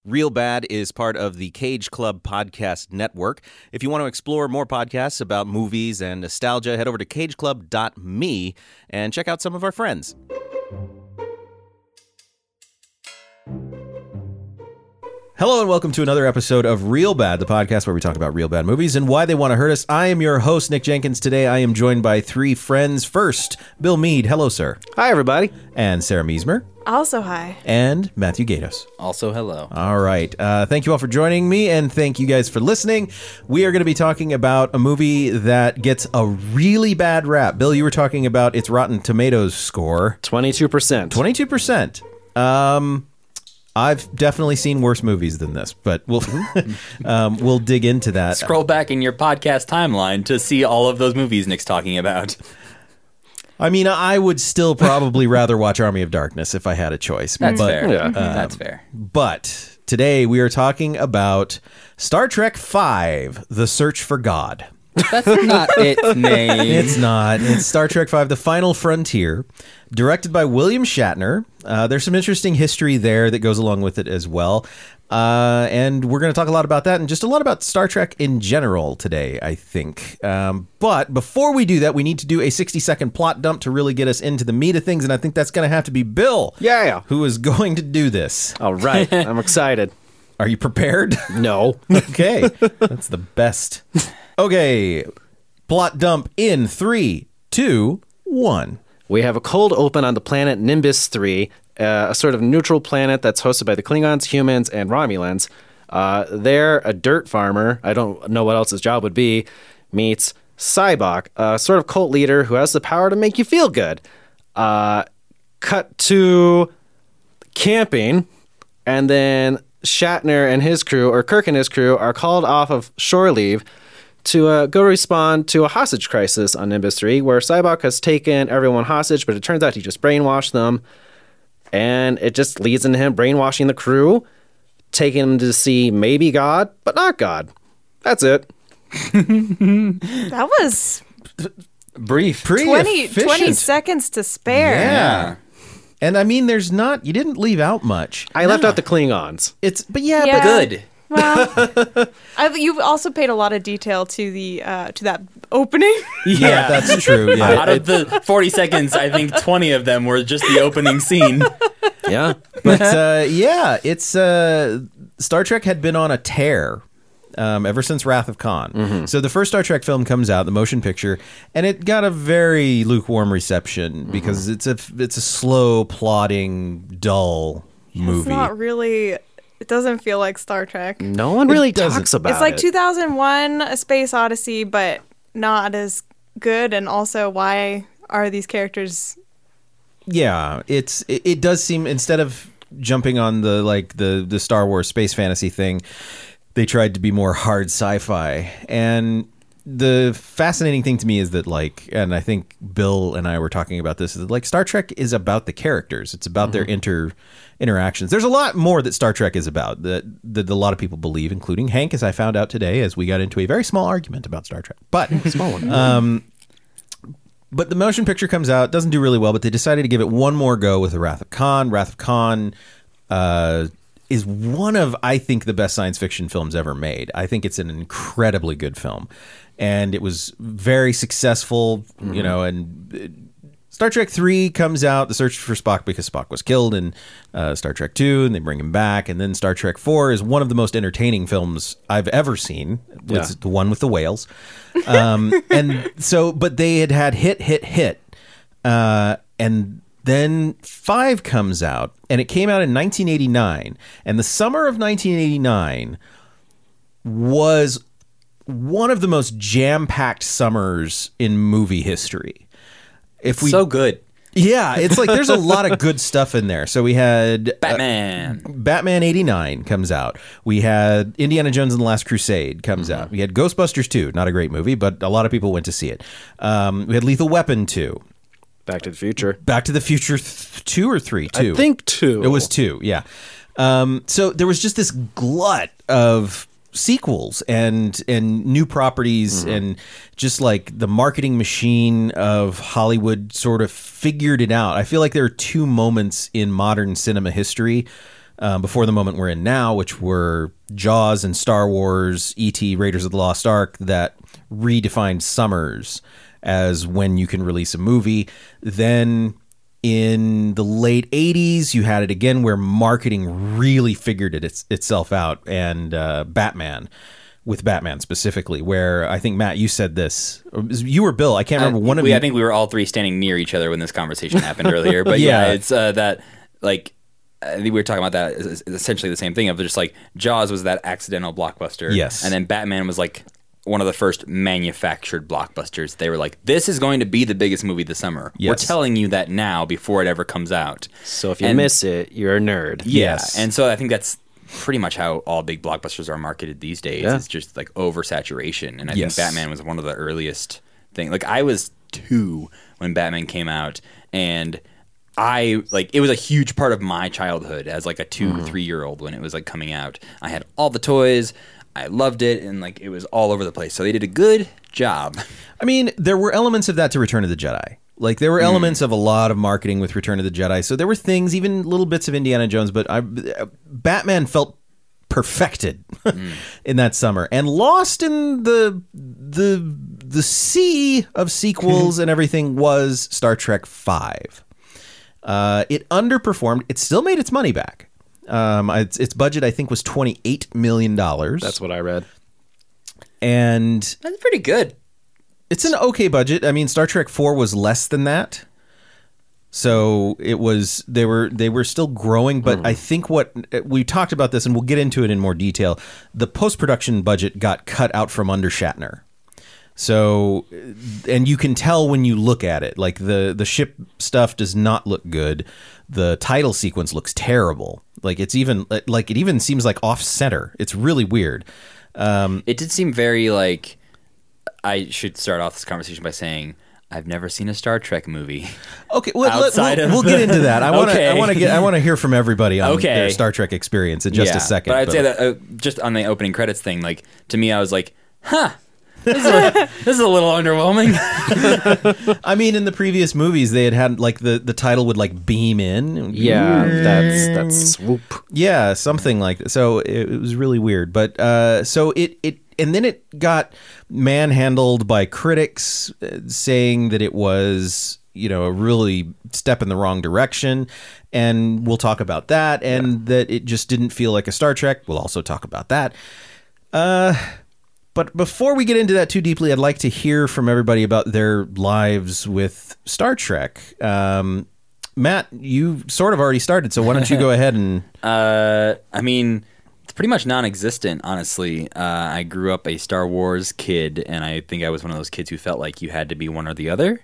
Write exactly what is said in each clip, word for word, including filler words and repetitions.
Real Bad is part of the Cage Club Podcast Network. If you want to explore more podcasts about movies and nostalgia, head over to cage club dot me and check out some of our friends. Hello and welcome to another episode of Real Bad, the podcast where we talk about real bad movies and why they want to hurt us. I am your host, Nick Jenkins. Today I am joined by three friends. First, Bill Meade. Hello, sir. Hi, everybody. And Sarah Meismer. Also hi. And Matthew Gatos. Also hello. All right. Uh, thank you all for joining me, and thank you guys for listening. We are going to be talking about a movie that gets a really bad rap. Bill, you were talking about its Rotten Tomatoes score. twenty-two percent. twenty-two percent. Um... I've definitely seen worse movies than this, but we'll um, we'll dig into that. Scroll back in your podcast timeline to see all of those movies Nick's talking about. I mean, I would still probably rather watch Army of Darkness if I had a choice. That's but, fair. Yeah. Um, That's fair. But today we are talking about Star Trek five, The Search for God. That's not its name. It's not. It's Star Trek five, The Final Frontier, directed by William Shatner. Uh, there's some interesting history there that goes along with it as well. Uh, and we're going to talk a lot about that and just a lot about Star Trek in general today, I think. Um, but before we do that, we need to do a sixty-second plot dump to really get us into the meat of things, and I think that's going to have to be Bill, Yeah. who is going to do this. All right. I'm excited. Are you prepared? No. Okay. That's the best. Okay. Plot dump in three, two, one. We have a cold open on the planet Nimbus three, uh, a sort of neutral planet that's hosted by the Klingons, humans, and Romulans. Uh, there, a dirt farmer, I don't know what else his job would be, meets Sybok, a sort of cult leader who has the power to make you feel good. Uh, cut to camping, and then Shatner and his crew, or Kirk and his crew, are called off of shore leave to uh, go respond to a hostage crisis on Nimbus three, where Sybok has taken everyone hostage, but it turns out he just brainwashed them. And it just leads into him brainwashing the crew, taking them to see maybe God, but not God. That's it. That was Brief. Pretty twenty, efficient. twenty seconds to spare. Yeah. And I mean, there's not, you didn't leave out much. I left out the Klingons. It's, but yeah, Yeah. but Good. Well, I've, you've also paid a lot of detail to the uh, to that opening. yeah, that's true. Yeah. Out of the forty seconds, I think twenty of them were just the opening scene. Yeah. But uh, yeah, it's uh, Star Trek had been on a tear um, ever since Wrath of Khan. Mm-hmm. So the first Star Trek film comes out, the motion picture, and it got a very lukewarm reception because mm-hmm. it's a it's a slow, plodding, dull movie. It's not really. It doesn't feel like Star Trek. No one really doesn't. talks about it. It's like two thousand one: A Space Odyssey, but not as good. And also, why are these characters? Yeah, it's it, it does seem, instead of jumping on the like the the Star Wars space fantasy thing, they tried to be more hard sci-fi. And the fascinating thing to me is that, like, and I think Bill and I were talking about this, is that, like, Star Trek is about the characters. It's about mm-hmm. their inter interactions. There's a lot more that Star Trek is about that, that a lot of people believe, including Hank, as I found out today, as we got into a very small argument about Star Trek. But small one. Um, but the motion picture comes out, doesn't do really well, but they decided to give it one more go with the Wrath of Khan. Wrath of Khan uh, is one of, I think, the best science fiction films ever made. I think it's an incredibly good film. And it was very successful, mm-hmm. you know, and it, Star Trek three comes out, the search for Spock, because Spock was killed in uh, Star Trek two, and they bring him back. And then Star Trek four is one of the most entertaining films I've ever seen. It's yeah. the one with the whales. Um, and so, but they had had hit, hit, hit. Uh, and then five comes out, and it came out in nineteen eighty-nine. And the summer of nineteen eighty-nine was one of the most jam-packed summers in movie history. If we, so good. Yeah, it's like there's a lot of good stuff in there. So we had Batman. Uh, Batman eighty-nine comes out. We had Indiana Jones and the Last Crusade comes mm-hmm. out. We had Ghostbusters two, not a great movie, but a lot of people went to see it. Um, we had Lethal Weapon two. Back to the Future. Back to the Future th- two or three? Two. I think two. It was two, yeah. Um, so there was just this glut of sequels and and new properties, mm-hmm. and just like the marketing machine of Hollywood sort of figured it out. I feel like there are two moments in modern cinema history um, before the moment we're in now, which were Jaws and Star Wars, E T, Raiders of the Lost Ark, that redefined summers as when you can release a movie. Then in the late eighties, you had it again where marketing really figured it its, itself out, and uh, Batman, with Batman specifically, where I think, Matt, you said this. You or Bill, I can't remember. Uh, one of we, you. I think we were all three standing near each other when this conversation happened earlier. But yeah, Yeah. it's uh, that, like, I think we were talking about that as essentially the same thing of just like Jaws was that accidental blockbuster. Yes. And then Batman was like one of the first manufactured blockbusters. They were like, this is going to be the biggest movie this summer. Yes. We're telling you that now before it ever comes out. So if you And- miss it, you're a nerd. Yeah. Yes. And so I think that's pretty much how all big blockbusters are marketed these days. Yeah. It's just like oversaturation. And I Yes. think Batman was one of the earliest things. Like I was two when Batman came out, and I like it was a huge part of my childhood as like a two, Mm-hmm. three year old when it was like coming out. I had all the toys. I loved it, and like it was all over the place. So they did a good job. I mean, there were elements of that to Return of the Jedi. Like, there were elements of a lot of marketing with Return of the Jedi. So there were things, even little bits of Indiana Jones, but I, Batman felt perfected in that summer, and lost in the the the sea of sequels and everything was Star Trek Five. Uh, it underperformed. It still made its money back. Um, its, its budget, I think, was twenty-eight million dollars. That's what I read. And That's pretty good. it's an okay budget. I mean, Star Trek Four was less than that, so it was they were they were still growing. But I think what we talked about this, and we'll get into it in more detail. The post production budget got cut out from under Shatner. So, and you can tell when you look at it, like the the ship stuff does not look good. The title sequence looks terrible. Like it's even like it even seems like off center. It's really weird. Um, It did seem very like. I should start off this conversation by saying I've never seen a Star Trek movie. Okay, well, let, Outside we'll, of we'll get into that. I want to. Okay. I want to get. I want to hear from everybody on Okay. their Star Trek experience in just Yeah, a second. But I'd say that uh, just on the opening credits thing, like to me, I was like, "Huh, this is a, this is a little underwhelming." I mean, in the previous movies, they had had like the, the title would like beam in. Yeah, that's that's swoop. Yeah, something like that. So it, it was really weird. But uh, so it it and then it got manhandled by critics, uh, saying that it was, you know, a really step in the wrong direction. And we'll talk about that. And that it just didn't feel like a Star Trek. We'll also talk about that. Uh, but before we get into that too deeply, I'd like to hear from everybody about their lives with Star Trek. Um, Matt, you sort of already started, so why don't you go ahead and... Uh, I mean, it's pretty much non-existent, honestly. Uh, I grew up a Star Wars kid, and I think I was one of those kids who felt like you had to be one or the other.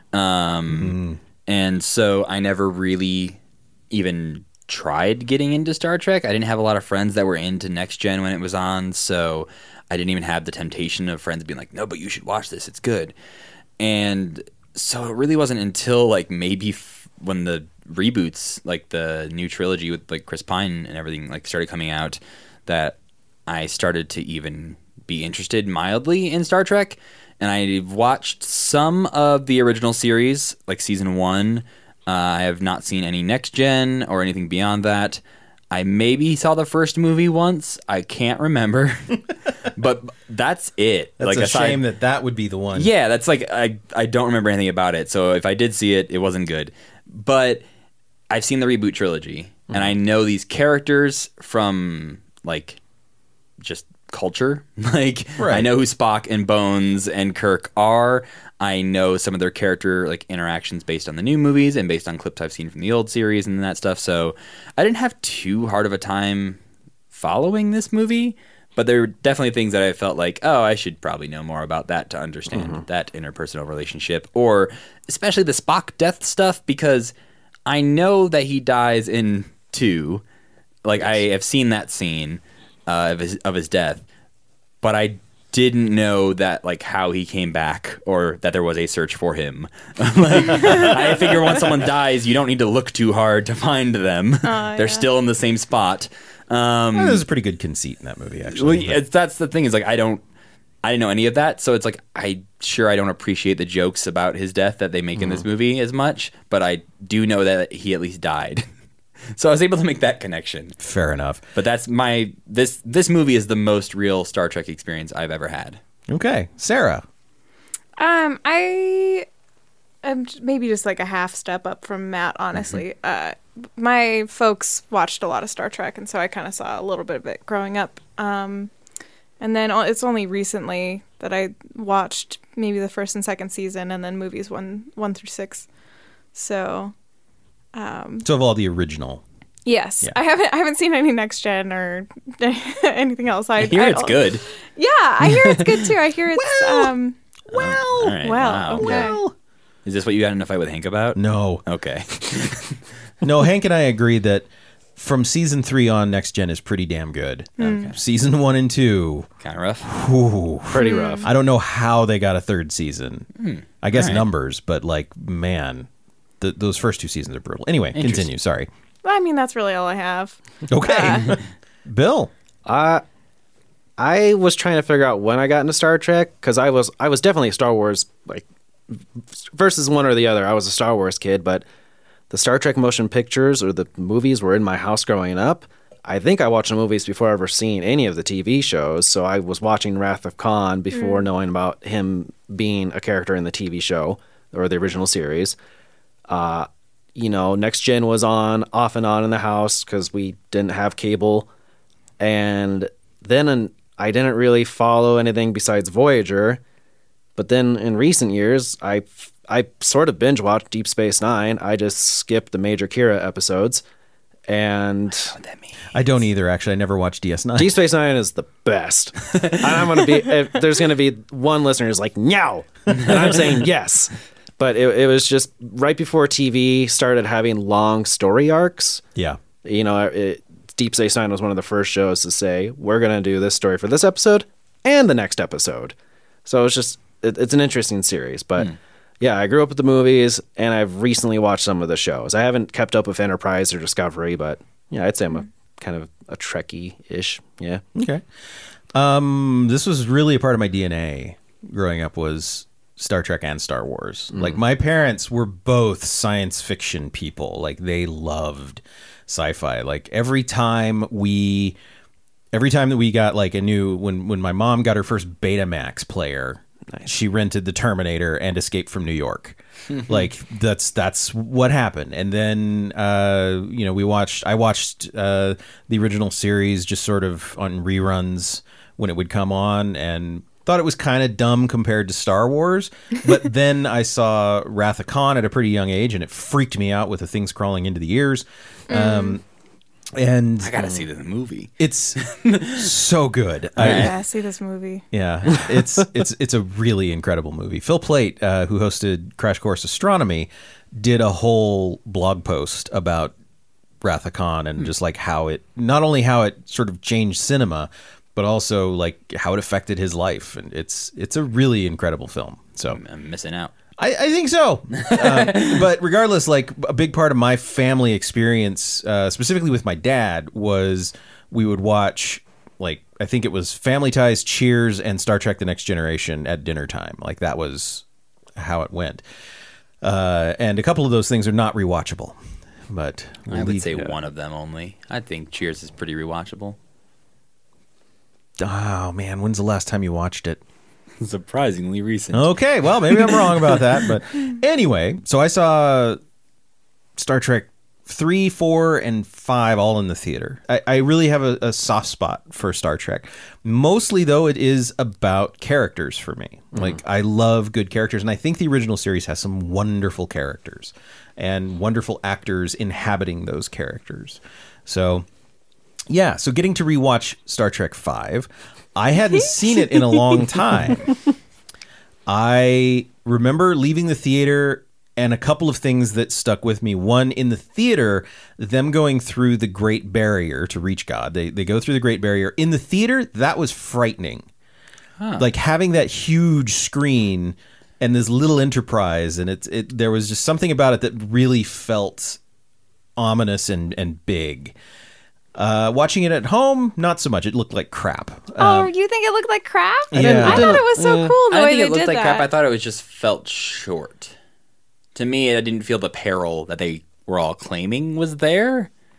Um, and so I never really even tried getting into Star Trek. I didn't have a lot of friends that were into Next Gen when it was on, so I didn't even have the temptation of friends being like, no, but you should watch this, it's good. And so it really wasn't until like maybe f- when the reboots, like the new trilogy with like Chris Pine and everything, like started coming out, that I started to even be interested mildly in Star Trek. And I've watched some of the original series, like season one. Uh, I have not seen any Next Gen or anything beyond that. I maybe saw the first movie once. I can't remember, but that's it. That's like a aside- shame that that would be the one. Yeah, that's like I I don't remember anything about it. So if I did see it, it wasn't good. But I've seen the reboot trilogy, and I know these characters from like just culture. Like Right. I know who Spock and Bones and Kirk are. I know some of their character like interactions based on the new movies and based on clips I've seen from the old series and that stuff. So I didn't have too hard of a time following this movie, but there were definitely things that I felt like, oh, I should probably know more about that to understand that interpersonal relationship, or especially the Spock death stuff, because I know that he dies in two. Like I have seen that scene uh, of his of his death, but I didn't know that like how he came back or that there was a search for him. Like I figure once someone dies, you don't need to look too hard to find them. Uh, They're yeah. still in the same spot. Um, Well, there's a pretty good conceit in that movie, well, actually. but- it's, that's the thing is like I don't I didn't know any of that, so it's like I sure I don't appreciate the jokes about his death that they make in this movie as much, but I do know that he at least died. So I was able to make that connection. Fair enough. But that's my this this movie is the most real Star Trek experience I've ever had. Okay, Sarah. Um, I am j- maybe just like a half step up from Matt, honestly. Uh, my folks watched a lot of Star Trek, and so I kind of saw a little bit of it growing up. Um, and then o- it's only recently that I watched maybe the first and second season, and then movies one one through six. So, um, So of all the original. yes, Yeah. I haven't I haven't seen any Next Gen or anything else. I, I hear I- it's good. Yeah, I hear it's good too. I hear it's um. Well, All right, Well, wow. okay. well. Is this what you got in a fight with Hank about? No. Okay. No, Hank and I agree that from season three on, Next Gen is pretty damn good. Okay. Season one and two, Kind of rough. whew, Pretty rough. I don't know how they got a third season. I guess All right. numbers, but like, man, th- those first two seasons are brutal. Anyway, Interesting. continue. Sorry. Well, I mean, that's really all I have. Okay. Bill. Uh, I was trying to figure out when I got into Star Trek because I was I was definitely a Star Wars like versus one or the other. I was a Star Wars kid, but the Star Trek motion pictures or the movies were in my house growing up. I think I watched the movies before I ever seen any of the T V shows, so I was watching Wrath of Khan before knowing about him being a character in the T V show or the original series. Uh, you know, Next Gen was on off and on in the house because we didn't have cable, and then in, I didn't really follow anything besides Voyager. But then in recent years, I I sort of binge watched Deep Space Nine. I just skipped the Major Kira episodes, and What that mean? I don't either, actually. I never watched D S nine. Deep Space Nine is the best. And I'm gonna be if there's gonna be one listener who's like meow, and I'm saying yes. But it, it was just right before T V started having long story arcs. Yeah. You know, it, Deep Space Nine was one of the first shows to say we're gonna do this story for this episode and the next episode. So it's just it, it's an interesting series. But yeah, I grew up with the movies, and I've recently watched some of the shows. I haven't kept up with Enterprise or Discovery, but yeah, I'd say I'm a kind of a Trekkie-ish. Yeah. Okay. Um, this was really a part of my D N A growing up was Star Trek and Star Wars. Like my parents were both science fiction people. Like they loved sci-fi. Like every time we every time that we got like a new when when my mom got her first Betamax player, she rented the Terminator and Escape from New York. Like that's that's what happened. And then uh, you know, we watched I watched uh, the original series just sort of on reruns when it would come on, and thought it was kind of dumb compared to Star Wars. But then I saw Wrath of Khan at a pretty young age, and it freaked me out with the things crawling into the ears. Um, and I gotta see the movie. it's so good. I, Yeah, see this movie. yeah, it's it's it's a really incredible movie. Phil Plait, uh, who hosted Crash Course Astronomy, did a whole blog post about Wrath of Khan and just like how it not only how it sort of changed cinema, but also like how it affected his life. And it's it's a really incredible film. So I'm, I'm missing out. I, I think so. Uh, but regardless, like a big part of my family experience, uh, specifically with my dad, was we would watch, like, I think it was Family Ties, Cheers, and Star Trek The Next Generation at dinner time. Like, that was how it went. Uh, and a couple of those things are not rewatchable. But I we'll would leave- say one of them only. I think Cheers is pretty rewatchable. Oh, man, when's the last time you watched it? Surprisingly recent. Okay, well, maybe I'm wrong about that. But anyway, so I saw Star Trek three, four, and five all in the theater. I, I really have a, a soft spot for Star Trek. Mostly, though, it is about characters for me. Like, I love good characters, and I think the original series has some wonderful characters and wonderful actors inhabiting those characters. So, yeah, so getting to rewatch Star Trek five, I hadn't seen it in a long time. I remember leaving the theater and a couple of things that stuck with me. One, in the theater, them going through the Great Barrier to reach God. They they go through the Great Barrier. In the theater, that was frightening. Like having that huge screen and this little Enterprise, and it, it there was just something about it that really felt ominous and, and big. Uh, watching it at home, not so much. It looked like crap. Oh, Um, you think it looked like crap? I didn't- I it thought it was so cool the I way think they it looked did like that. crap. I thought it was just felt short. To me, I didn't feel the peril that they were all claiming was there.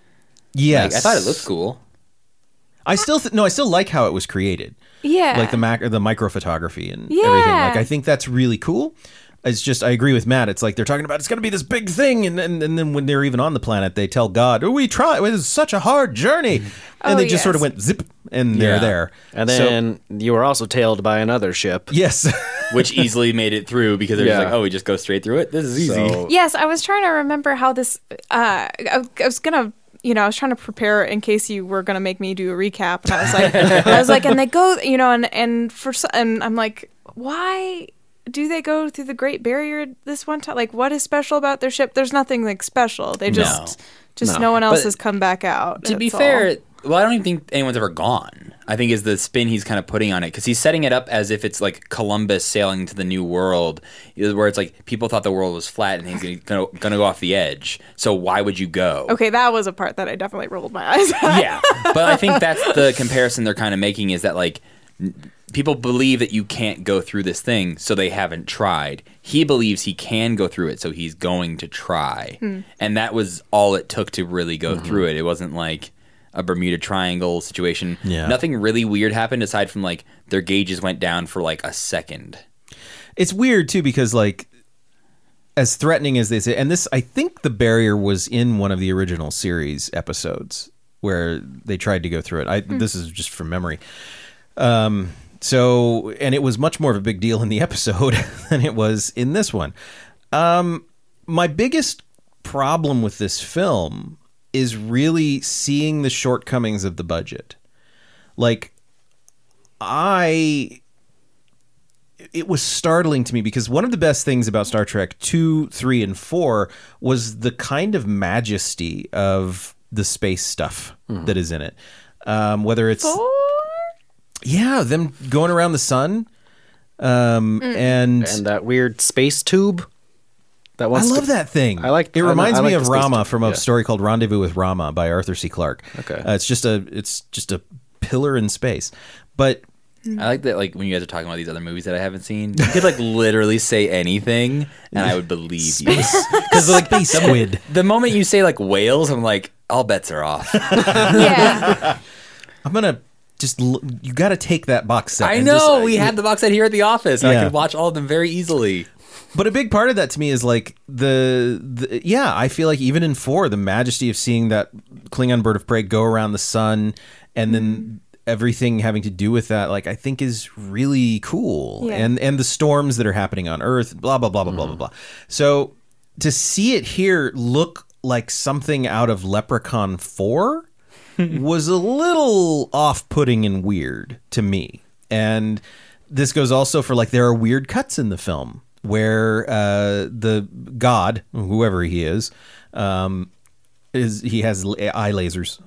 Yes. Like, I thought it looked cool. I still th- no, I still like how it was created. Yeah. Like the mac the micro photography and Yeah. everything. Like I think that's really cool. It's just I agree with Matt. It's like they're talking about it's going to be this big thing, and, and and then when they're even on the planet, they tell God, "Oh, we try. It was such a hard journey," and Oh, they just sort of yes. went zip, and they're Yeah. there. And So- then you were also tailed by another ship. yes, Which easily made it through because they're just Yeah. like, oh, we just go straight through it. This is easy. So, Yes, I was trying to remember how this. Uh, I, I was gonna, you know, I was trying to prepare in case you were gonna make me do a recap, and I was like, I was like, and they go, you know, and and for so- and I'm like, why do they go through the Great Barrier this one time? Like, what is special about their ship? There's nothing like special. They just, just No. no. one else But has come back out. To be That's fair, all. well, I don't even think anyone's ever gone. I think is the spin he's kind of putting on it because he's setting it up as if it's like Columbus sailing to the new world, where it's like people thought the world was flat and he's gonna gonna go off the edge. So why would you go? Okay, that was a part that I definitely rolled my eyes at. Yeah, but I think that's the comparison they're kind of making is that like n- people believe that you can't go through this thing, so they haven't tried. He believes he can go through it, so he's going to try, and that was all it took to really go through it. It wasn't like a Bermuda Triangle situation. Yeah. Nothing really weird happened aside from like their gauges went down for like a second. it's weird too because like as threatening as they say, and this I think the barrier was in one of the original series episodes where they tried to go through it. I this is just from memory. Um. So, and it was much more of a big deal in the episode than it was in this one. Um, my biggest problem with this film is really seeing the shortcomings of the budget. Like, I... It was startling to me because one of the best things about Star Trek two, three, and four was the kind of majesty of the space stuff that is in it. Um, whether it's... Four? Yeah, them going around the sun, um, and, and that weird space tube. That I wants love to, that thing. I like- It I- reminds I me like of the space Rama tube, from a yeah. story called Rendezvous with Rama by Arthur C. Clarke. Okay. uh, it's just a it's just a pillar in space, but I like that, like when you guys are talking about these other movies that I haven't seen, you could like literally say anything, and I would believe you. because like space squid. The moment you say like whales, I'm like, all bets are off. Yeah. I'm gonna just l- you got to take that box set. I and know just- we had the box set here at the office. And Yeah. I could watch all of them very easily. But a big part of that to me is like the, the yeah, I feel like even in four, the majesty of seeing that Klingon bird of prey go around the sun and then everything having to do with that, like I think is really cool. Yeah. And and the storms that are happening on Earth, blah blah blah blah blah blah blah. So to see it here look like something out of Leprechaun four was a little off-putting and weird to me. And this goes also for like there are weird cuts in the film where uh, the god, whoever he is, um, is he has l- eye lasers,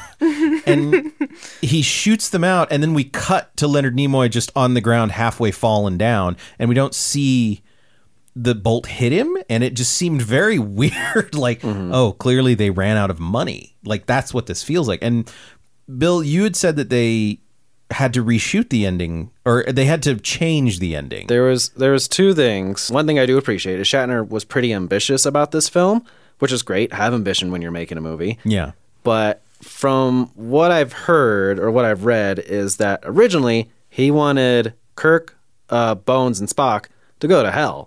and he shoots them out, and then we cut to Leonard Nimoy just on the ground, halfway fallen down, and we don't see the bolt hit him, and it just seemed very weird. Like, oh, clearly they ran out of money. Like that's what this feels like. And Bill, you had said that they had to reshoot the ending, or they had to change the ending. There was there was two things. One thing I do appreciate is Shatner was pretty ambitious about this film, which is great. Have ambition when you're making a movie. Yeah. But from what I've heard or what I've read is that originally he wanted Kirk, uh, Bones, and Spock to go to hell,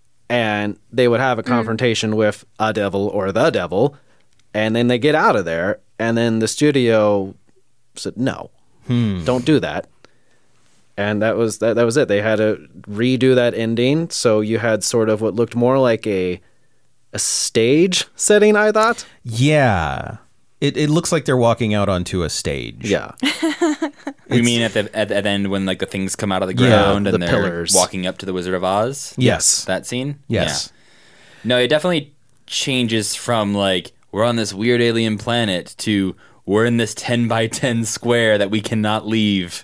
and they would have a confrontation with a devil or the devil, and then they get out of there, and then the studio said no. Don't do that. And that was that, that was it. They had to redo that ending, so you had sort of what looked more like a a stage setting, I thought. Yeah. It it looks like they're walking out onto a stage. Yeah. You mean at the at the end when like the things come out of the Yeah, ground the and they're pillars. walking up to the Wizard of Oz? Yes. That scene? Yes. Yeah. No, it definitely changes from like we're on this weird alien planet to we're in this ten by ten square that we cannot leave.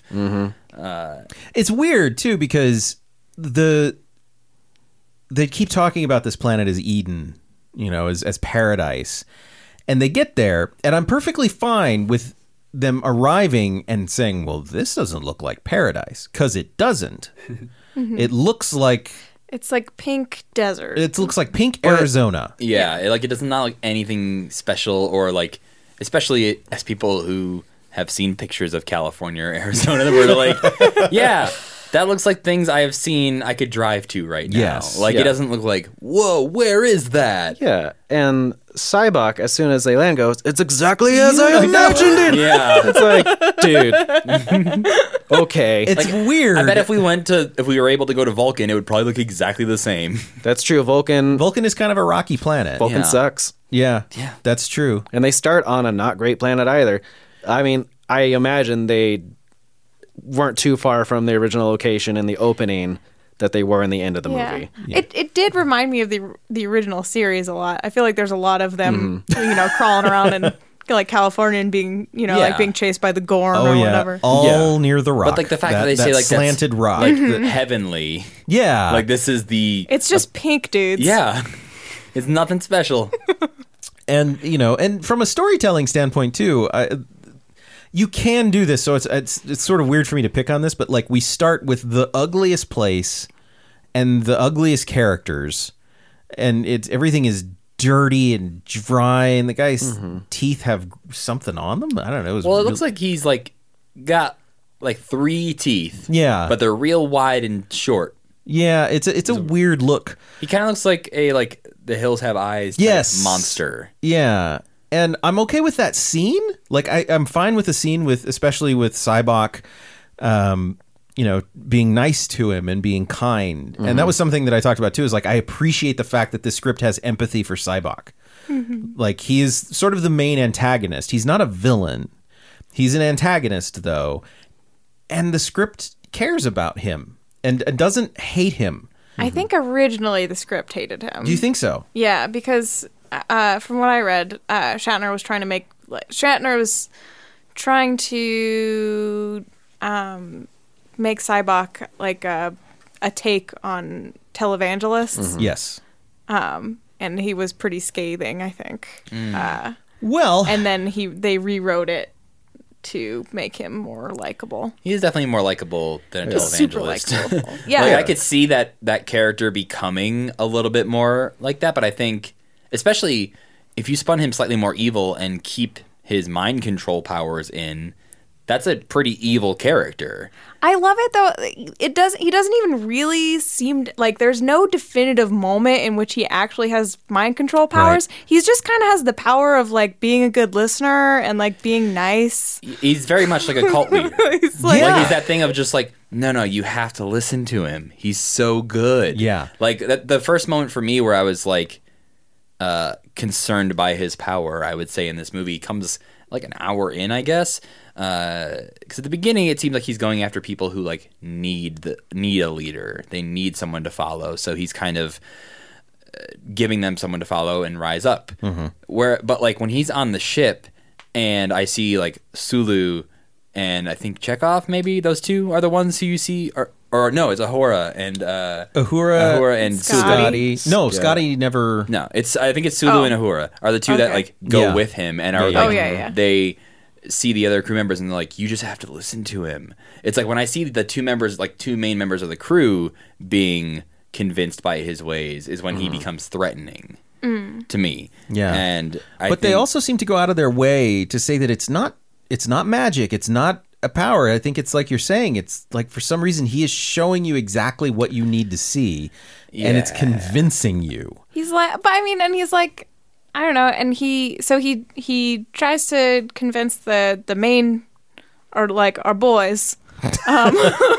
It's weird too because the they keep talking about this planet as Eden, you know, as as paradise. And they get there, and I'm perfectly fine with them arriving and saying, "Well, this doesn't look like paradise," cuz it doesn't. It looks like It's like pink desert. it looks like pink Arizona. Yeah, it, like it does not look anything special or like especially as people who have seen pictures of California or Arizona, we're like, yeah, that looks like things I have seen I could drive to right now. Yes. Like, Yeah. it doesn't look like, whoa, where is that? Yeah, and Cybok, as soon as they land, goes, "It's exactly as I imagined it." Yeah. It's like, dude, okay, It's Like, weird. I bet if we went to, if we were able to go to Vulcan, it would probably look exactly the same. that's true. Vulcan, Vulcan is kind of a rocky planet. Vulcan Yeah. sucks, Yeah, Yeah. that's true. and they start on a not great planet either. I mean, I imagine they weren't too far from the original location in the opening that they were in the end of the yeah. movie. It it did remind me of the the original series a lot. I feel like there's a lot of them, Mm-hmm. you know, crawling around in like California and being, you know, Yeah. like being chased by the Gorn Oh or yeah, whatever. all Yeah. near the rock. But like the fact that, they say like slanted that's, rock. like the heavenly, yeah, like this is the It's just pink dudes. yeah, it's nothing special. and you know, and from a storytelling standpoint too, I, you can do this. So it's it's it's sort of weird for me to pick on this, but like we start with the ugliest place and the ugliest characters, and it's everything is dirty and dry, and the guy's teeth have something on them. I don't know. Well, it looks like he's like got like three teeth. Yeah. but they're real wide and short. yeah, it's a, it's a weird look. He kind of looks like a like the hills have eyes type Yes. monster. Yeah. And I'm okay with that scene. Like I, I'm fine with the scene with, especially with Cybok, um, you know, being nice to him and being kind. Mm-hmm. And that was something that I talked about too, is like, I appreciate the fact that this script has empathy for Cybok. Like he is sort of the main antagonist. He's not a villain. He's an antagonist though. And the script cares about him and, and doesn't hate him. I think originally the script hated him. Do you think so? Yeah, because uh, from what I read, uh, Shatner was trying to make like, Shatner was trying to um, make Cybok like a a take on televangelists, Yes. um, and he was pretty scathing, I think. Uh, Well, and then he they rewrote it to make him more likable. He is definitely more likable than a Just super televangelist. likable. Yeah. Like I could see that that character becoming a little bit more like that, but I think especially if you spun him slightly more evil and keep his mind control powers in, that's a pretty evil character. I love it though. It does. He doesn't even really seem like there's no definitive moment in which he actually has mind control powers. Right. He's just kind of has the power of like being a good listener and like being nice. He's very much like a cult leader. He's like, Yeah. Like he's that thing of just like, no, no, you have to listen to him. He's so good. Yeah. Like that, the first moment for me where I was like uh, concerned by his power, I would say in this movie comes like an hour in, I guess. Because at the beginning, it seems like he's going after people who like need the need a leader. They need someone to follow. So he's kind of uh, giving them someone to follow and rise up. Where, but like when he's on the ship, and I see like Sulu and I think Chekhov, maybe those two are the ones who you see, or or no, it's Ahura and uh, Ahura, Ahura and Scotty. Sulu. No, Scotty never. No, it's I think it's Sulu Oh. and Ahura are the two that Okay. like go Yeah. with him and are Yeah, yeah. like Oh, yeah, yeah. they see the other crew members and they're like, you just have to listen to him. It's like when I see the two members, like two main members of the crew being convinced by his ways is when he becomes threatening to me. Yeah. And I but they think- also seem to go out of their way to say that it's not it's not magic, it's not a power. I think it's like you're saying, it's like for some reason he is showing you exactly what you need to see, and it's Yeah. convincing you. he's like, but I mean, and he's like, I don't know, and he so he he tries to convince the the main or like our boys um,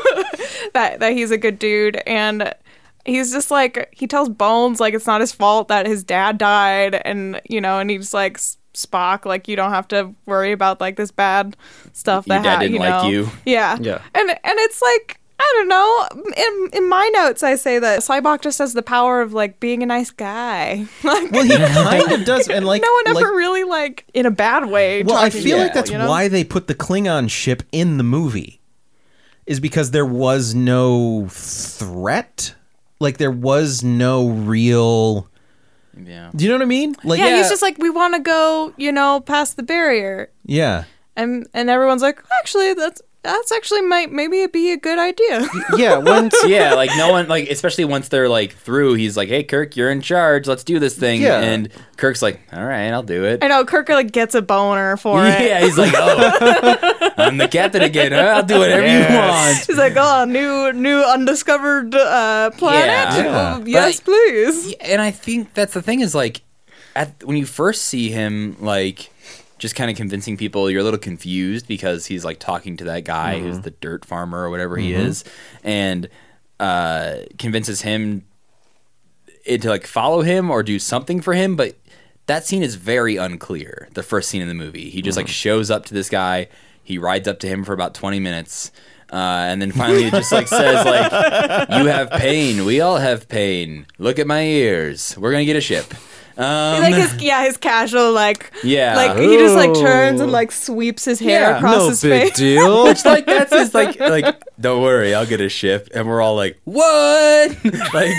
that that he's a good dude, and he's just like he tells Bones like it's not his fault that his dad died, and you know, and he's like Spock, like you don't have to worry about like this bad stuff Your that dad ha- didn't you like know. you. Yeah, Yeah. and and it's like. I don't know. In in my notes, I say that Cybok just has the power of like being a nice guy. Like, Well, he kind of does, and like no one ever like, really like in a bad way. Well, I talking feel to like people, that's you know? why they put the Klingon ship in the movie, is because there was no threat. Like there was no real. Yeah. Do you know what I mean? Like Yeah, he's just like we want to go, you know, past the barrier, yeah. and and everyone's like, actually, that's that's actually might maybe it'd be a good idea. Yeah, once Yeah, like no one, like especially once they're like through, he's like, "Hey, Kirk, you're in charge. Let's do this thing." Yeah. And Kirk's like, "All right, I'll do it." I know Kirk like gets a boner for it. Yeah, he's like, "Oh, I'm the captain again. I'll do whatever Yes. you want." He's like, oh, new new undiscovered uh, planet. Yeah. Oh, yes, But- please. And I think that's the thing is like, at when you first see him, like. Just kind of convincing people, you're a little confused because he's like talking to that guy Mm-hmm. who's the dirt farmer or whatever he is, and uh, convinces him it to like follow him or do something for him. But that scene is very unclear. The first scene in the movie, he just like shows up to this guy, he rides up to him for about twenty minutes, uh, and then finally it just like says like, "You have pain. We all have pain. Look at my ears. We're gonna get a ship." Um, Like his yeah, his casual like Yeah. like he just like turns and Ooh. like sweeps his hair Yeah. across no his big face. deal. It's like that's his like like don't worry, I'll get a ship, and we're all like, what? Like,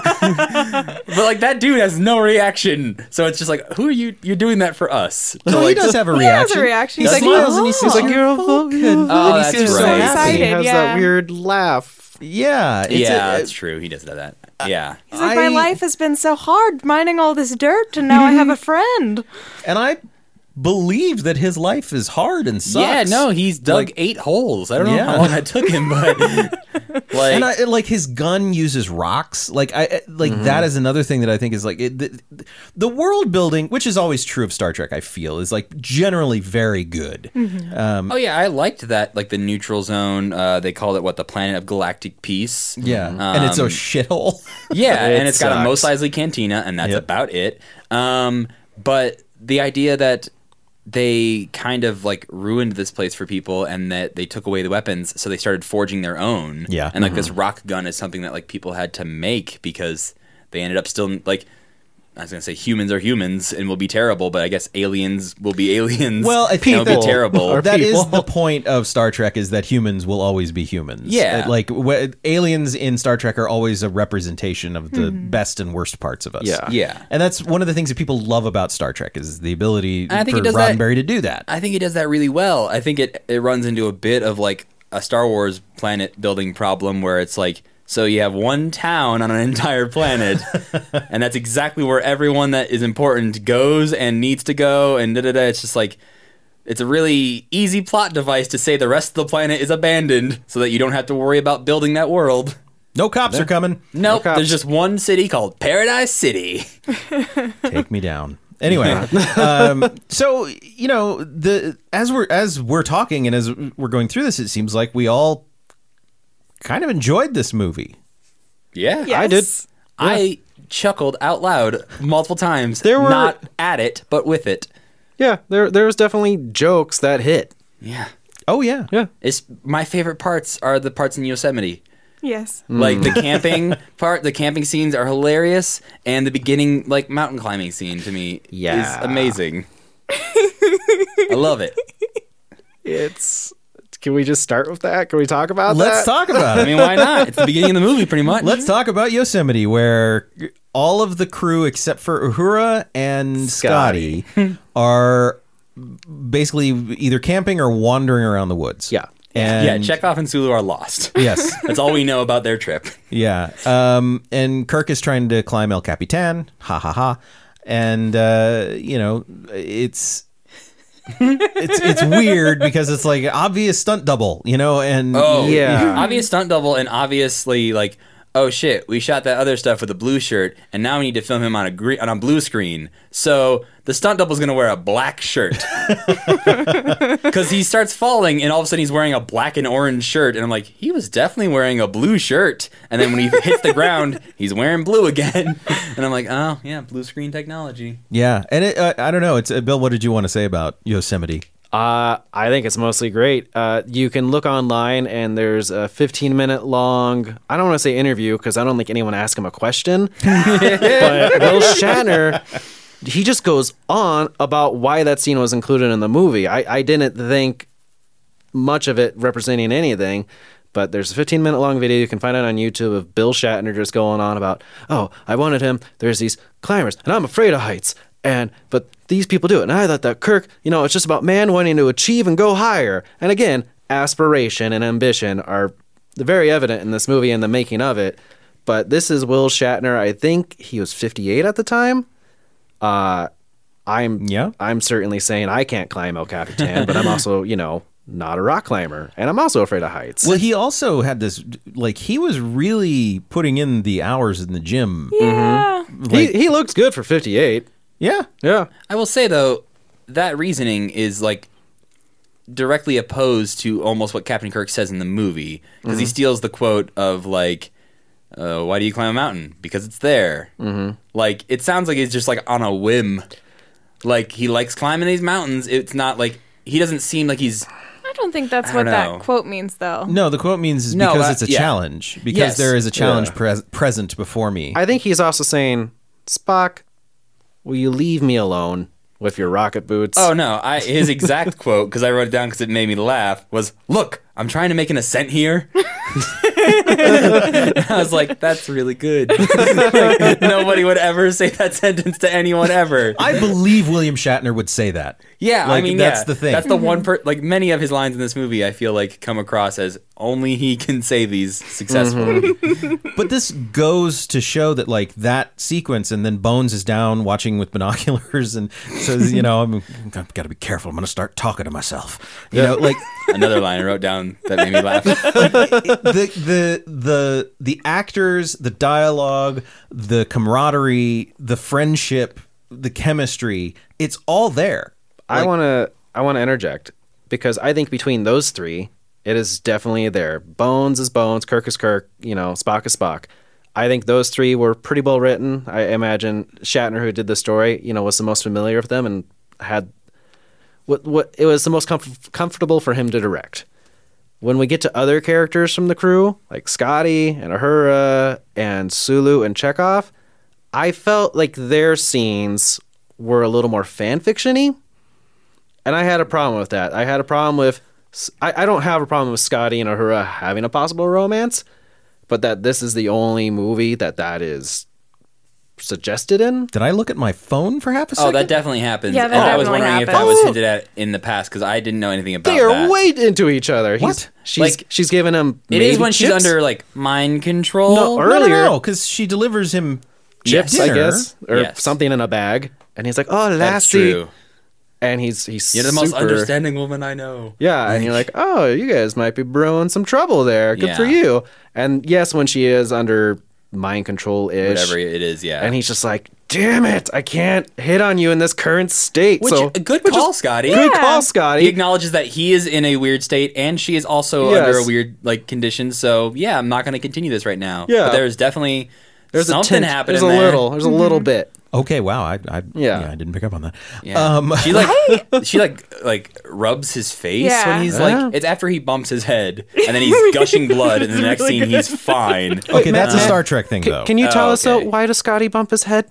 but like that dude has no reaction, so it's just like, who are you? You're doing that for us? To, So he like, does have a He reaction. has a reaction. He He's like, smiles oh. and he says, He's like, "You're a Vulcan," Oh, and he that's seems so right. happy. He Excited, has yeah. that weird laugh. Yeah, it's yeah, a- that's true. He does do that. Yeah, He's like, my I- life has been so hard mining all this dirt, and now I have a friend. and I believe that his life is hard and sucks. yeah. No, he's dug Like- eight holes. I don't know Yeah. how long that took him, but like, and I, like his gun uses rocks. Like I like that is another thing that I think is like it, the, the world building, which is always true of Star Trek. I feel is like generally very good. Um, oh yeah, I liked that. Like the neutral zone. Uh, they called it what the planet of galactic peace. yeah, and it's a Um, shithole. Yeah, It and it's got a sucks. Mos Eisley cantina, and that's Yep. about it. Um, but the idea that they kind of like ruined this place for people, and that they took away the weapons, so they started forging their own. Yeah. and like this rock gun is something that like people had to make because they ended up still like. I was gonna say humans are humans and will be terrible, but I guess aliens will be aliens. Well, I and think it'll be that- terrible. That is people. the point of Star Trek: is that humans will always be humans. Yeah. Uh, like wh- aliens in Star Trek are always a representation of the best and worst parts of us. Yeah. Yeah. and that's one of the things that people love about Star Trek is the ability I think for it does that- Roddenberry to do that. I think he does that really well. I think it, it runs into a bit of like a Star Wars planet building problem where it's like, so you have one town on an entire planet, and that's exactly where everyone that is important goes and needs to go, and da da da. It's just like, it's a really easy plot device to say the rest of the planet is abandoned so that you don't have to worry about building that world. No cops are coming. Nope, cops. there's just one city called Paradise City. Take me down. Anyway, um, so you know the as we're as we're talking and as we're going through this, it seems like we all kind of enjoyed this movie. Yeah, Yes. I did. I chuckled out loud multiple times. There were- not at it, but with it. Yeah, there there's definitely jokes that hit. Yeah. Oh yeah, Yeah. It's my favorite parts are the parts in Yosemite. Yes. Like the camping part, the camping scenes are hilarious, and the beginning like mountain climbing scene to me Yeah. is amazing. I love it. It's. Can we just start with that? Can we talk about let's that? talk about I it. mean, why not? It's the beginning of the movie, pretty much. Let's talk about Yosemite, where all of the crew except for Uhura and Scotty, Scotty. are basically either camping or wandering around the woods. Yeah. and yeah, Chekhov and Sulu are lost. Yes. That's all we know about their trip. Yeah. Um, and Kirk is trying to climb El Capitan. Ha ha ha. And, uh, you know, it's. it's it's weird because it's like obvious stunt double, you know, and Oh, Yeah. Obvious stunt double, and obviously, like, oh shit, we shot that other stuff with a blue shirt, and now we need to film him on a green on a blue screen. So the stunt double's gonna wear a black shirt because he starts falling, and all of a sudden he's wearing a black and orange shirt, and I'm like, he was definitely wearing a blue shirt, and then when he hits the ground, he's wearing blue again, and I'm like, oh yeah, blue screen technology. yeah. And it, uh, I don't know. It's uh, Bill. What did you want to say about Yosemite? Uh, I think it's mostly great. Uh, you can look online and there's a fifteen minute long, I don't want to say interview because I don't think anyone asked him a question. But Will Shatner, he just goes on about why that scene was included in the movie. I, I didn't think much of it representing anything. But there's a fifteen minute long video you can find it on YouTube of Bill Shatner just going on about, oh, I wanted him. There's these climbers, and I'm afraid of heights. And but these people do it. And I thought that Kirk, you know, it's just about man wanting to achieve and go higher. And again, aspiration and ambition are very evident in this movie and the making of it. But this is Will Shatner. I think he was fifty-eight at the time. Uh, I'm Yeah. I'm certainly saying I can't climb El Capitan, but I'm also, you know, not a rock climber, and I'm also afraid of heights. Well, he also had this, like, he was really putting in the hours in the gym. Yeah. he he looks good for fifty-eight. Yeah. Yeah. I will say though, that reasoning is like directly opposed to almost what Captain Kirk says in the movie, because Mm-hmm. he steals the quote of like, uh, "Why do you climb a mountain? Because it's there." Mm-hmm. Like it sounds like he's just like on a whim, like he likes climbing these mountains. It's not like he doesn't seem like he's. I don't think that's I what don't know. that quote means, though. No, the quote means is No, because uh, it's a yeah. challenge. Because Yes. there is a challenge Yeah. pres- present before me. I think he's also saying, Spock, will you leave me alone with your rocket boots? Oh no! I, his exact quote, because I wrote it down because it made me laugh, was, "Look, I'm trying to make an ascent here." I was like, "That's really good." Like, nobody would ever say that sentence to anyone ever. I believe William Shatner would say that. Yeah, I Like, mean, that's yeah, the thing. That's the one per like many of his lines in this movie. I feel like come across as only he can say these successfully. But this goes to show that, like, that sequence, and then Bones is down watching with binoculars and says, you know, I'm, I've got to be careful. I'm going to start talking to myself. You know, like, Another line I wrote down that made me laugh. the the the the actors, the dialogue, the camaraderie, the friendship, the chemistry, it's all there. I Like, want to I want to interject because I think between those three, it is definitely there. Bones is Bones, Kirk is Kirk, you know, Spock is Spock. I think those three were pretty well written. I imagine Shatner, who did the story, you know, was the most familiar with them and had what what it was the most comf- comfortable for him to direct. When we get to other characters from the crew, like Scotty and Uhura and Sulu and Chekhov, I felt like their scenes were a little more fan fiction-y. And I had a problem with that. I had a problem with... I, I don't have a problem with Scotty and Uhura having a possible romance, but that this is the only movie that that is suggested in. Did I look at my phone for half a Oh, second? that definitely happens. Yeah, that and I was definitely wondering if that happens. was Oh. hinted at in the past because I didn't know anything about They are that. way into each other. He's, What? She's, Like, she's giving him It maybe is when she's chips? under like mind control. No, or- no, no, earlier- no, because she delivers him chips, dinner. I guess, or Yes. something in a bag. And he's like, oh, That's Lassie. true. And he's he's You're the most super- understanding woman I know. Yeah, and you're like, oh, you guys might be brewing some trouble there. Good for Yeah. you. And yes, when she is under mind control ish, Whatever it is, yeah. and he's just like, damn it, I can't hit on you in this current state. Which so a good which is- call, Scotty. Good Yeah. call, He Scotty. acknowledges that he is in a weird state and she is also Yes. under a weird like condition. So yeah, I'm not going to continue this right now. Yeah. but there's definitely There's something a tint, happening. There's a there. little. There's a little bit. Okay, wow. I, I Yeah. yeah. I didn't pick up on that. Yeah. Um, she like she like like rubs his face Yeah. when he's Yeah. like it's after he bumps his head and then he's gushing blood and the next really scene good. he's fine. okay, that's a Matt, Star Trek thing, Can, though. can you tell Oh, us though, okay. why does Scotty bump his head?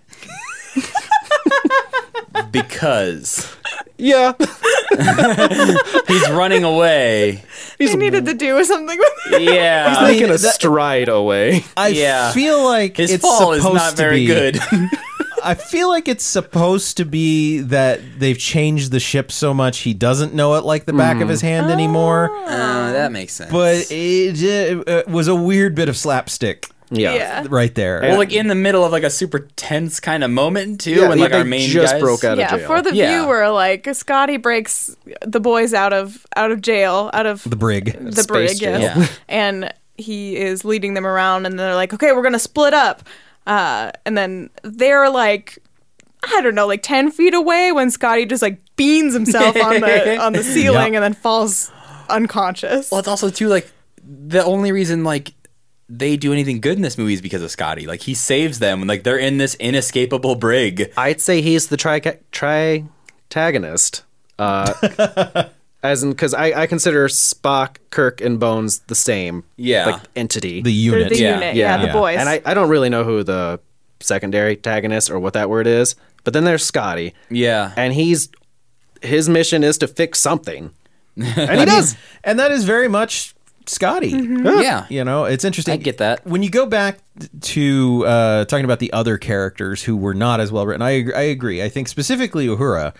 Because Yeah. he's running away. He needed to do something with it. Yeah. He's making a that- stride away. I yeah. feel like His it's fall is supposed not to very be, good. I feel like it's supposed to be that they've changed the ship so much he doesn't know it like the back of his hand anymore. Oh, that makes sense. But it, uh, was a weird bit of slapstick Yeah. Yeah. right there. well, like in the middle of like a super tense kind of moment too, Yeah, when like they our main just guys broke out of Yeah, jail. for the Yeah. viewer, like Scotty breaks the boys out of out of jail, out of the brig. the Space brig, jail. yes. Yeah. And he is leading them around, and they're like, "Okay, we're gonna split up." Uh, and then they're like, I don't know, like ten feet away when Scotty just like beans himself on the on the ceiling Yeah. and then falls unconscious. Well, it's also too like the only reason like they do anything good in this movie is because of Scotty. Like he saves them when like they're in this inescapable brig. I'd say he's the tri tri-tagonist. Uh, as in, because I, I consider Spock, Kirk, and Bones the same Yeah. like entity. The They're unit. the Yeah. unit, yeah, Yeah. the boys. And I, I don't really know who the secondary tagonist or what that word is. But then there's Scotty. Yeah. And he's his mission is to fix something. And he does. And that is very much Scotty. yeah. You know, it's interesting. I get that. When you go back to uh, talking about the other characters who were not as well written, I, ag- I agree. I think specifically Uhura,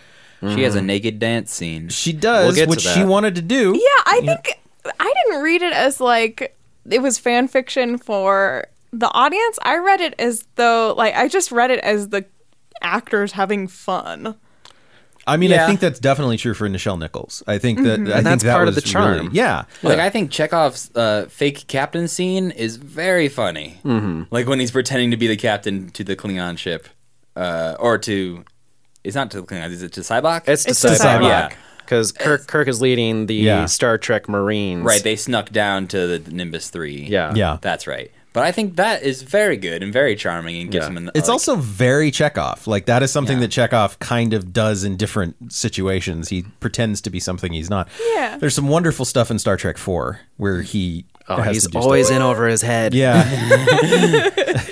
She has a naked dance scene. She does, We'll get to which she that. wanted to do. Yeah, I think I didn't read it as like it was fan fiction for the audience. I read it as though like I just read it as the actors having fun. I mean, Yeah. I think that's definitely true for Nichelle Nichols. I think that I think And that's that part of was the charm. really- yeah. Like, I think Chekhov's uh, fake captain scene is very funny. Mm-hmm. Like, when he's pretending to be the captain to the Klingon ship. Uh, or to... It's not to the Klingons, is it to Cybok? It's to It's to Cybok. Cybok. Yeah. Because Kirk, Kirk is leading the Yeah. Star Trek Marines. Right, they snuck down to the Nimbus three. Yeah. Yeah. That's right. But I think that is very good and very charming and gives Yeah. him an... It's like- also very Chekhov. Like that is something Yeah. that Chekhov kind of does in different situations. He pretends to be something he's not. Yeah. There's some wonderful stuff in Star Trek four where he Oh, has he's to do always stuff. in over his head. Yeah.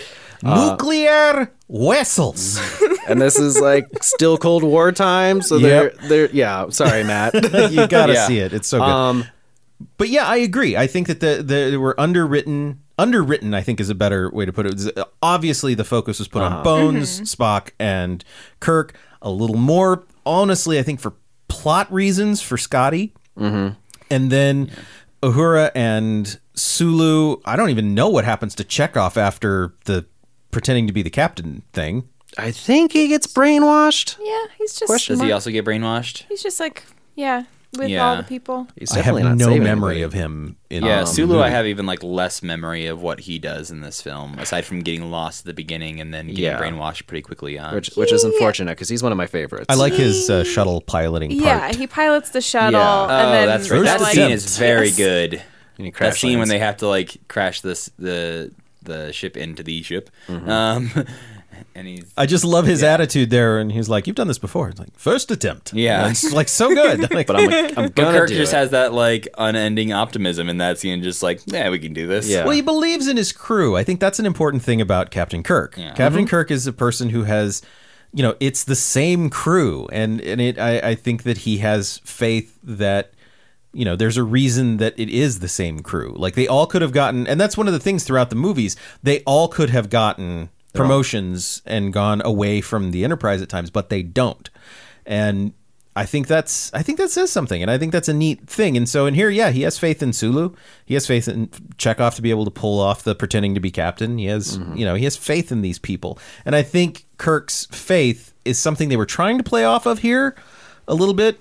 Nuclear vessels. And this is like still Cold War time. So Yep. they're, they're, yeah, sorry, Matt. You gotta Yeah. see it. It's so good. um, But yeah, I agree. I think that the, the they were underwritten. Underwritten, I think, is a better way to put it. Obviously, the focus was put on Bones, Spock, and Kirk. A little more, honestly, I think, for plot reasons for Scotty. Mm-hmm. And then Uhura and Sulu. I don't even know what happens to Chekhov after the pretending to be the captain thing. I think he gets brainwashed. Yeah, he's just Question. Does he smart. also get brainwashed? He's just like yeah, with Yeah. all the people. He's I have definitely not no saving memory anybody. of him. In Yeah, um, Sulu, the I movie. have even like less memory of what he does in this film, aside from getting lost at the beginning and then getting Yeah. brainwashed pretty quickly on. Which, which is He- unfortunate because he's one of my favorites. I like his uh, shuttle piloting part. Yeah, he pilots the shuttle. Yeah. And oh, then that's right. First That like, scene is very yes. good. And he That crash scene when lands. they have to like crash this the the ship into the ship, Mm-hmm. um, and he's I just love his attitude there, and he's like, "You've done this before." It's like first attempt. Yeah. And it's like so good. Like, But I'm like, I'm but gonna Kirk do just it. has that like unending optimism in that scene, just like yeah, we can do this. Yeah. well, he believes in his crew. I think that's an important thing about Captain Kirk. Yeah. Captain Kirk is a person who has, you know, it's the same crew, and and it. I, I think that he has faith that. You know, there's a reason that it is the same crew. Like they all could have gotten, and that's one of the things throughout the movies. They all could have gotten promotions and gone away from the Enterprise at times, but they don't. And I think that's, I think that says something, and I think that's a neat thing. And so in here, yeah, he has faith in Sulu. He has faith in Chekhov to be able to pull off the pretending to be captain. He has, you know, he has faith in these people. And I think Kirk's faith is something they were trying to play off of here a little bit,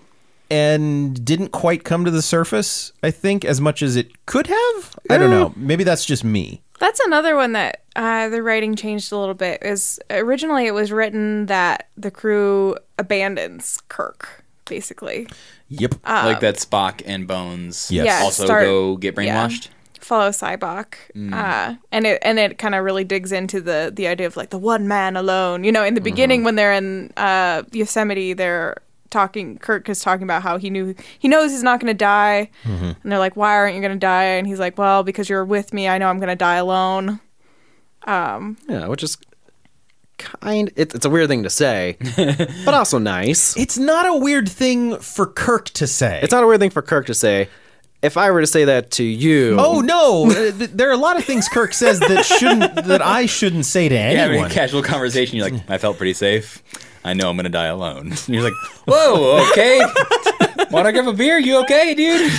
and didn't quite come to the surface, I think, as much as it could have. I don't know. Maybe that's just me. That's another one that uh, the writing changed a little bit. Is originally it was written that the crew abandons Kirk, basically. Yep. like that Spock and Bones Yes. Yeah, also start- go get yeah. brainwashed. Follow Cybok, Mm. uh, and it and it kind of really digs into the the idea of like the one man alone. You know, in the beginning when they're in uh, Yosemite, they're talking. Kirk is talking about how he knew he knows he's not going to die, and they're like, "Why aren't you going to die?" And he's like, "Well, because you're with me. I know I'm going to die alone." Yeah, which is kind. It, it's a weird thing to say, but also nice. It's not a weird thing for Kirk to say. It's not a weird thing for Kirk to say. If I were to say that to you, Oh no! Uh, th- there are a lot of things Kirk says that shouldn't that I shouldn't say to Yeah, having anyone. a casual conversation, you're like, I felt pretty safe. I know I'm gonna die alone. And you're like, whoa, okay. Want to grab a beer? You okay, dude?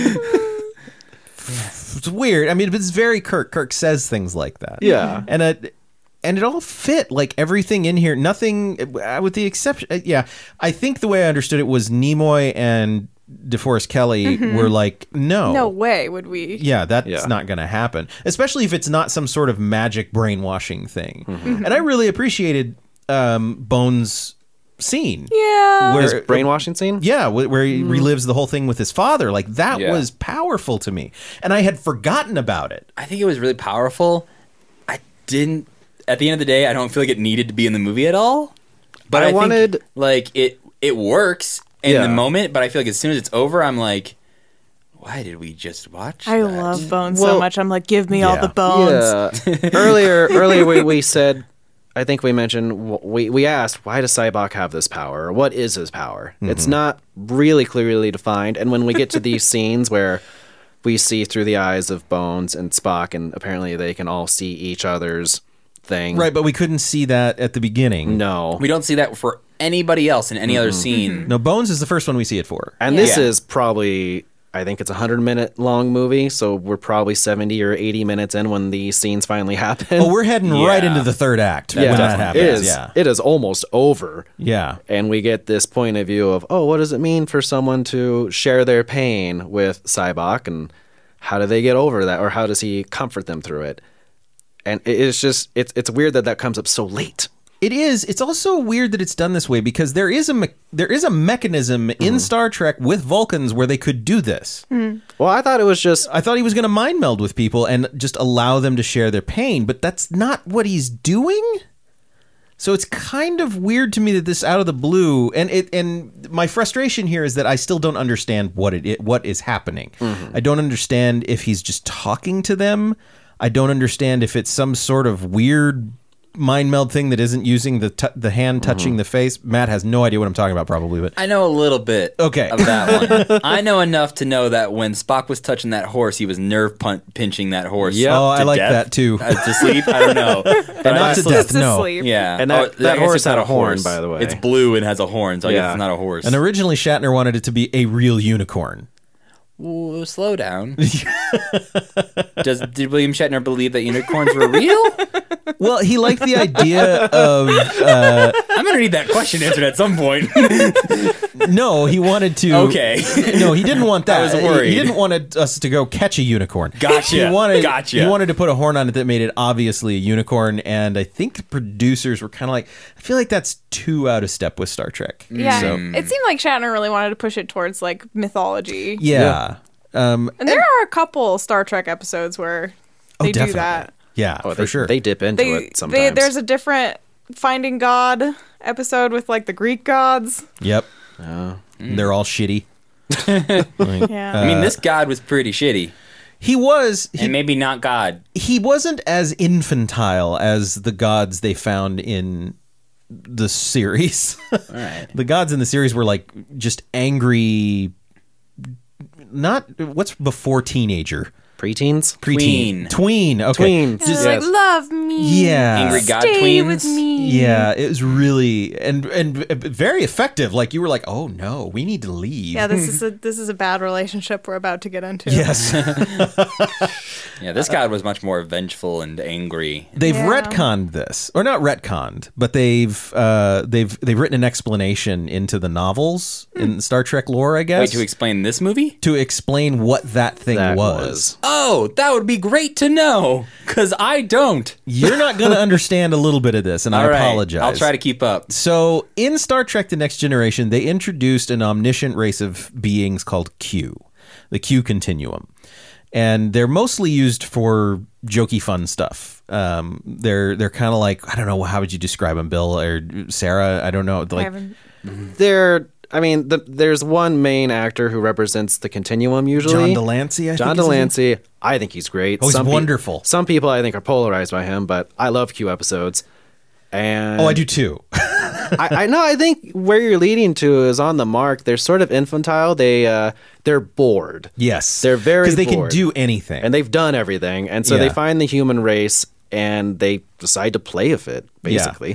It's weird. I mean, it's very Kirk. Kirk says things like that. Yeah. and it and it all fit. Like everything in here, nothing uh, with the exception. Uh, yeah, I think the way I understood it was Nimoy and DeForest Kelly were like, no, No way would we. Yeah, that's Yeah. not going to happen, especially if it's not some sort of magic brainwashing thing. And I really appreciated um, Bones' scene. Yeah. Where, his brainwashing scene. yeah, wh- where he relives the whole thing with his father. Like that Yeah. was powerful to me, and I had forgotten about it. I think it was really powerful. I didn't. At the end of the day, I don't feel like it needed to be in the movie at all. But I I, think, wanted- like it. It works in Yeah. the moment, but I feel like as soon as it's over, I'm like, why did we just watch? I that? love Bones Well, so much. I'm like, give me all yeah. the bones. Yeah. earlier, earlier we, we said, I think we mentioned w- we we asked why does Cybok have this power? Or what is his power? It's not really clearly defined. And when we get to these scenes where we see through the eyes of Bones and Spock, and apparently they can all see each other's thing. Right, but we couldn't see that at the beginning. No. We don't see that for anybody else in any other scene. No, Bones is the first one we see it for. And Yeah. this Yeah. is probably, I think it's a hundred minute long movie, so we're probably seventy or eighty minutes in when the scenes finally happen. Oh, we're heading right Yeah. into the third act yeah, when that happens. it is. Yeah. It is almost over. Yeah. And we get this point of view of, oh, what does it mean for someone to share their pain with Cybok, and how do they get over that, or how does he comfort them through it? And it- it's just, it's it's weird that that comes up so late. It is. It's also weird that it's done this way because there is a me- there is a mechanism in Star Trek with Vulcans where they could do this. Well, I thought it was just, I thought he was going to mind meld with people and just allow them to share their pain, but that's not what he's doing. So it's kind of weird to me that this out of the blue, and it and my frustration here is that I still don't understand what it, it what is happening. I don't understand if he's just talking to them. I don't understand if it's some sort of weird mind meld thing that isn't using the t- the hand touching the face. Matt has no idea what I'm talking about, probably, but I know a little bit Okay. of that one. I know enough to know that when Spock was touching that horse, he was nerve pun- pinching that horse. Yep. oh, I to like death. that too. Uh, to sleep? I don't know. But And I not to also- death, Just no. asleep. Yeah. And that- Oh, that I guess horse it's not had a horn, by the way. It's blue and has a horn, so I guess Yeah. it's not a horse. And originally Shatner wanted it to be a real unicorn. Ooh, slow down. Does did William Shatner believe that unicorns were real? Well, he liked the idea of uh, I'm gonna need that question answered at some point. no, he wanted to. Okay. No, he didn't want that. I was He- worried. He, didn't want it- us to go catch a unicorn. Gotcha. He wanted. Gotcha. He wanted to put a horn on it that made it obviously a unicorn, and I think the producers were kind of like, I feel like that's too out of step with Star Trek. Yeah, So, it seemed like Shatner really wanted to push it towards like mythology. yeah. Um, And there are a couple Star Trek episodes where oh, they do definitely. that. Yeah, oh, for they, sure. they dip into They, it sometimes. they there's a different Finding God episode with like the Greek gods. Yep. Oh. They're all shitty. Yeah. I mean, this god was pretty shitty, He was. He, and maybe not God. he wasn't as infantile as the gods they found in the series. All right. The gods in the series were like just angry. Not what's before teenager. Preteens? Preteen. Tween. Tween. Okay. Tween. And Yes. they're like, love me. Yeah. Angry God Stay tweens? with me. Yeah, it was really and and very effective. Like you were like, oh no, we need to leave. Yeah, this is a this is a bad relationship we're about to get into. Yes. Yeah, this god was much more vengeful and angry. They've Yeah. retconned this, or not retconned, but they've uh, they've they've written an explanation into the novels in Star Trek lore, I guess, Wait, to explain this movie? to explain what that thing That was. was. Oh, that would be great to know, because I don't. You're not going to understand a little bit of this, and I All right, apologize. I'll try to keep up. So, in Star Trek The Next Generation, they introduced an omniscient race of beings called Q, the Q Continuum. And they're mostly used for jokey, fun stuff. Um, they're they're kind of like, I don't know, how would you describe them, Bill or Sarah? I don't know. I Like, haven't. There, I mean, the, there's one main actor who represents the continuum usually. John Delancey, I John think. is his name? Delancey, I think he's great. Oh, he's Some pe- wonderful. some people I think are polarized by him, but I love Q episodes. And Oh, I do too. I, I know. I think where you're leading to is on the mark. They're sort of infantile. They uh, they're bored. Yes. They're very Because they can bored. do anything. And they've done everything, and so they Yeah. find the human race and they decide to play with it. Basically,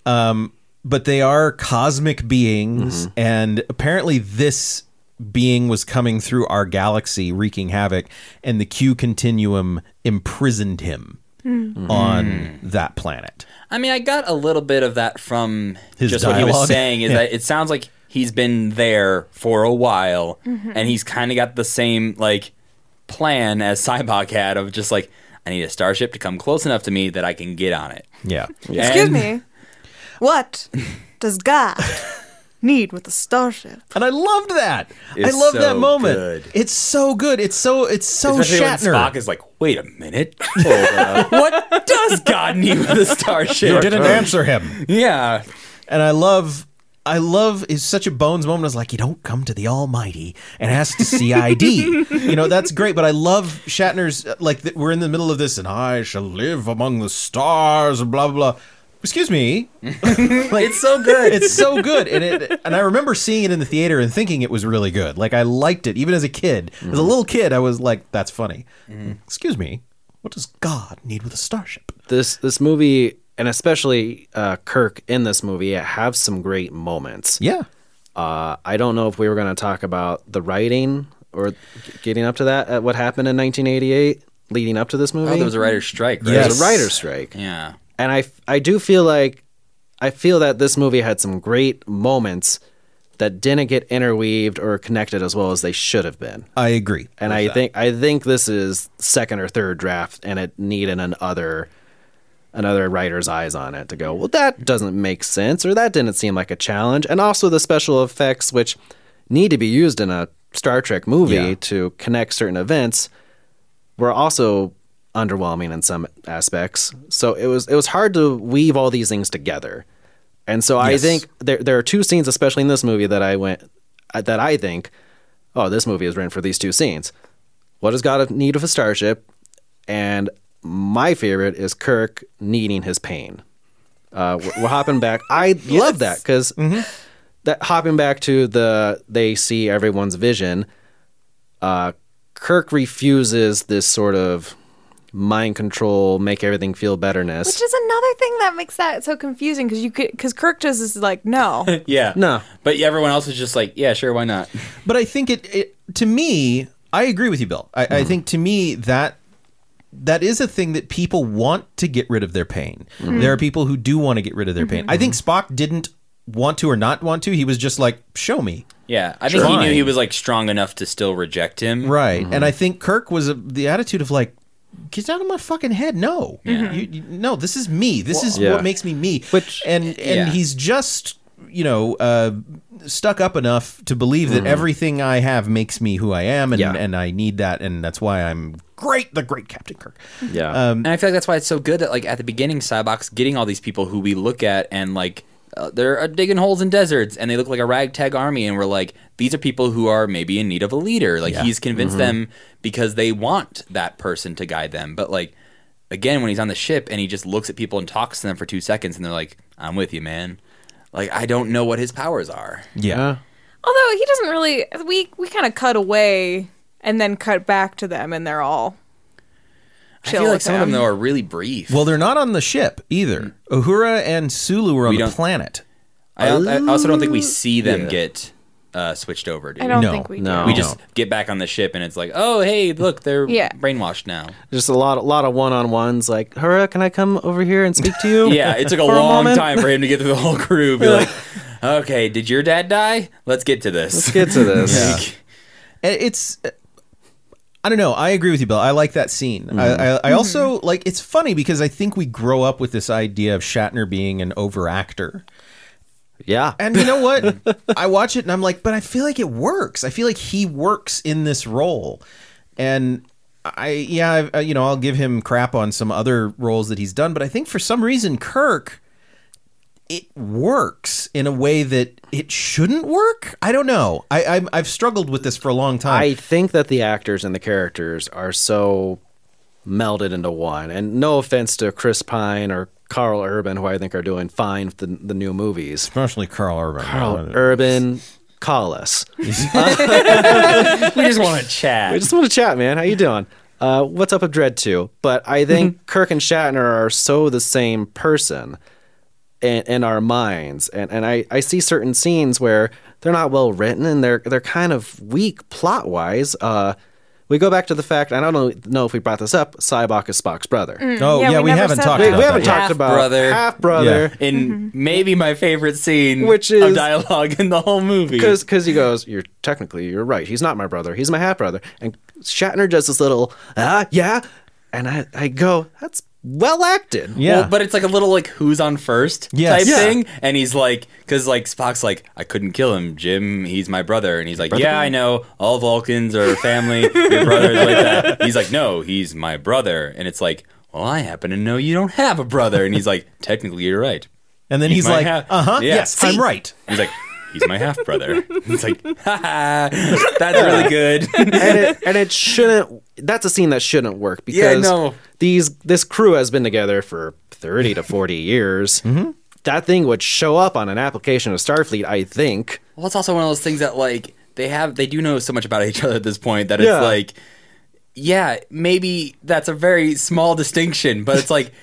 but they are cosmic beings, Mm-hmm. and apparently this being was coming through our galaxy wreaking havoc, and the Q Continuum imprisoned him Mm-hmm. on that planet. I mean, I got a little bit of that from His just what he was dialogue? saying. Is Yeah. that it sounds like he's been there for a while, and he's kind of got the same like plan as Cybok had of just like, I need a starship to come close enough to me that I can get on it. Yeah. Excuse And- me. What does God need with a starship? And I loved that. I It's love that so moment. good. It's so good. It's so it's so Especially Shatner. when Spock is like, wait a minute. Hold up. What does God need with a starship? you didn't answer him. Yeah. And I love I love is such a Bones moment. I was like, you don't come to the Almighty and ask to see I D. You know, that's great. But I love Shatner's uh, like th- we're in the middle of this, and I shall live among the stars, and blah blah blah. Excuse me. Like, It's so good. it's so good, and it and I remember seeing it in the theater and thinking it was really good. Like I liked it, even as a kid. As a little kid, I was like, "That's funny." Excuse me. What does God need with a starship? this this movie and especially uh, Kirk in this movie have some great moments. Yeah. Uh, I don't know if we were going to talk about the writing or getting up to that, uh, what happened in nineteen eighty-eight leading up to this movie. Oh, there was a writer's strike, right? There Yes. was a writer's strike. Yeah. And I, I do feel like, I feel that this movie had some great moments that didn't get interweaved or connected as well as they should have been. I agree. And I think I think this is second or third draft, and it needed another another writer's eyes on it to go, well, that doesn't make sense, or that didn't seem like a challenge. And also the special effects, which need to be used in a Star Trek movie Yeah. to connect certain events, were also underwhelming in some aspects. So it was it was hard to weave all these things together. And so I Yes. think there there are two scenes, especially in this movie, that I went that I think, oh, this movie is written for these two scenes. What does God need of a starship? And my favorite is Kirk needing his pain. Uh, we're, we're hopping back. I love that because that hopping back to the they see everyone's vision. Uh, Kirk refuses this sort of mind control, make everything feel betterness. Which is another thing that makes that so confusing because you could because Kirk just is like no. Yeah. No. But everyone else is just like, yeah, sure, why not? But I think it, it to me, I agree with you, Bill. I, I think to me that that is a thing that people want to get rid of their pain. There are people who do want to get rid of their pain. I think Spock didn't want to or not want to. He was just like, show me. Yeah. I think he Fine. knew he was like strong enough to still reject him. Right. And I think Kirk was a, the attitude of like, get out of my fucking head. No, Yeah. you, you, no, this is me. This is Yeah. what makes me me. Which- and and yeah. he's just, you know, uh, stuck up enough to believe that everything I have makes me who I am, and, Yeah. and I need that, and that's why I'm great, the great Captain Kirk. Yeah. Um, And I feel like that's why it's so good that like at the beginning, Cybox getting all these people who we look at and like uh, they're uh, digging holes in deserts and they look like a ragtag army, and we're like, these are people who are maybe in need of a leader. Like Yeah. he's convinced them because they want that person to guide them. But like again, when he's on the ship and he just looks at people and talks to them for two seconds, and they're like, "I'm with you, man." Like I don't know what his powers are. yeah. yeah. Although he doesn't really, we we kind of cut away and then cut back to them, and they're all. I Chill feel like with some of them him. though are really brief. Well, they're not on the ship either. Uhura and Sulu were on We the don't- planet. I, I also don't think we see them Yeah. get uh, switched over. Do I we? don't No, think we no. do. We just get back on the ship and it's like, oh hey, look, they're Yeah. brainwashed now. Just a lot, a lot of one-on-ones. Like, Hura, can I come over here and speak to you? Yeah, it took a For a long moment? time for him to get through the whole crew. Be like, okay, did your dad die? Let's get to this. Let's get to this. Yeah. It's, I don't know. I agree with you, Bill. I like that scene. I, I, I also like. It's funny because I think we grow up with this idea of Shatner being an overactor. Yeah. And you know what? I watch it and I'm like, but I feel like it works. I feel like he works in this role. And I, yeah, I, you know, I'll give him crap on some other roles that he's done, but I think for some reason, Kirk, it works in a way that it shouldn't work. I don't know. I, I'm, I've struggled with this for a long time. I think that the actors and the characters are so melded into one. And no offense to Chris Pine or Carl Urban, who I think are doing fine with the, the new movies. Especially Carl Urban. Carl Urban, call us. We just want to chat. I just want to chat, man. How you doing? Uh, what's up with Dread two? But I think Kirk and Shatner are so the same person in, in our minds. And, and I, I see certain scenes where they're not well written and they're they're kind of weak plot-wise. Uh, we go back to the fact, I don't know, know if we brought this up, Cybok is Spock's brother. Oh, Yeah, yeah, we we, never haven't said talked that. We, about we haven't that. talked about Half-brother. half-brother. In maybe my favorite scene, Which of is- dialogue in the whole movie. Because because he goes, you're technically you're right. He's not my brother. He's my half brother. And Shatner does this little ah yeah, and I, I go, that's well acted. Yeah. Well, but it's like a little like who's on first Yes. type Yeah. thing, and he's like, because like Spock's like, I couldn't kill him, Jim. He's my brother, and he's like, yeah, I know. All Vulcans are family. Your brother's like that. He's like, no, he's my brother, and it's like, well, I happen to know you don't have a brother, and he's like, technically, you're right. And then he's, my like, half- uh huh, Yeah, yes, see? I'm right. He's like, he's my half brother. It's like, ha ha, that's really good. and it and it shouldn't. That's a scene that shouldn't work Yeah, because no. these this crew has been together for thirty to forty years. Mm-hmm. That thing would show up on an application of Starfleet, I think. Well, it's also one of those things that like they have they do know so much about each other at this point that it's Yeah. like, yeah, maybe that's a very small distinction, but it's like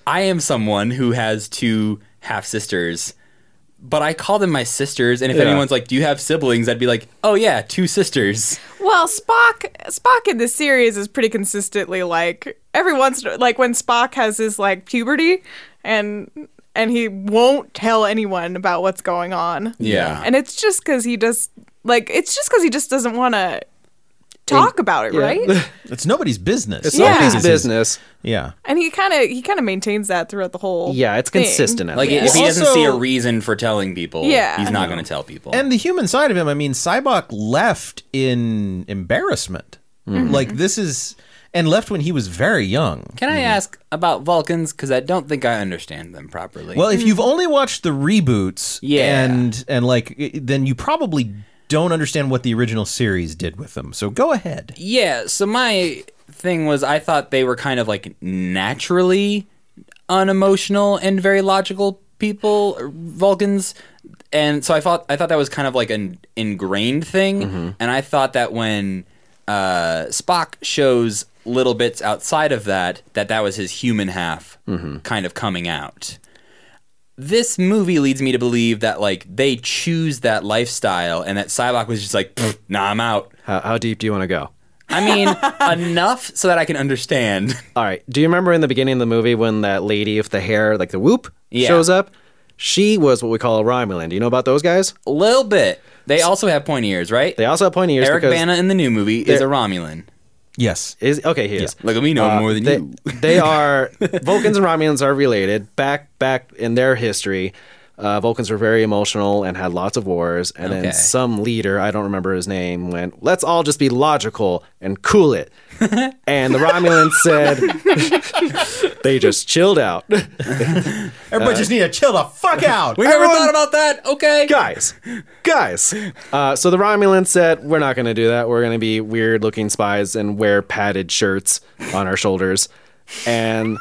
I am someone who has two half sisters, but I call them my sisters. And if Yeah. anyone's like, "Do you have siblings?" I'd be like, "Oh yeah, two sisters." Well, Spock Spock in this series is pretty consistently like every once in a- like when Spock has his like puberty and and he won't tell anyone about what's going on. Yeah. And it's just cuz he does like it's just cuz he just doesn't want to talk about it, Yeah. right? It's nobody's business. It's Yeah. nobody's It's his- business. Yeah. And he kind of he kind of maintains that throughout the whole Yeah, it's thing. consistent. At Like least. if he doesn't Also- see a reason for telling people, Yeah. he's not going to tell people. And the human side of him, I mean, Cybok left in embarrassment. Like this is, and left when he was very young. Can I ask about Vulcans? Because I don't think I understand them properly. Well, if you've only watched the reboots, Yeah. and and like, i- then you probably don't understand what the original series did with them. So go ahead. yeah. So my thing was, I thought they were kind of like naturally unemotional and very logical people, or Vulcans. And so I thought I thought that was kind of like an ingrained thing. And I thought that when uh, Spock shows little bits outside of that, that that was his human half kind of coming out. This movie leads me to believe that like they choose that lifestyle, and that Cybok was just like, "Pfft, nah, I'm out. How, how deep do you want to go? I mean, enough so that I can understand. All right. Do you remember in the beginning of the movie when that lady with the hair, like the whoop, Yeah. shows up? She was what we call a Romulan. Do you know about those guys? A little bit. They also have pointy ears, right? They also have pointy ears Eric because Bana in the new movie is a Romulan. Yes. is okay. He is. Look at me knowing Uh, more than they, you. they are Vulcans and Romulans are related. Back back in their history, uh, Vulcans were very emotional and had lots of wars. And Okay. then some leader, I don't remember his name, went, "Let's all just be logical and cool it." And the Romulans said, they just chilled out. Everybody just need to chill the fuck out. We never thought about that. Okay. guys, guys. Uh, so the Romulans said, "We're not going to do that. We're going to be weird-looking spies and wear padded shirts on our shoulders." And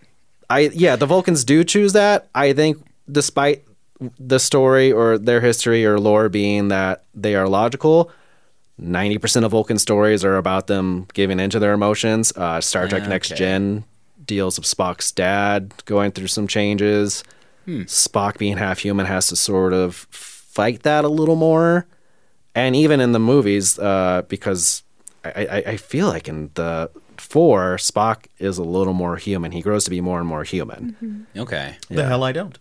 I, yeah, the Vulcans do choose that. I think, despite the story or their history or lore being that they are logical, ninety percent of Vulcan stories are about them giving into their emotions. Uh, Star Trek Next Okay. Gen deals with Spock's dad going through some changes. Spock being half human has to sort of fight that a little more. And even in the movies, uh, because I, I, I feel like in the four, Spock is a little more human. He grows to be more and more human. Okay. The hell I don't.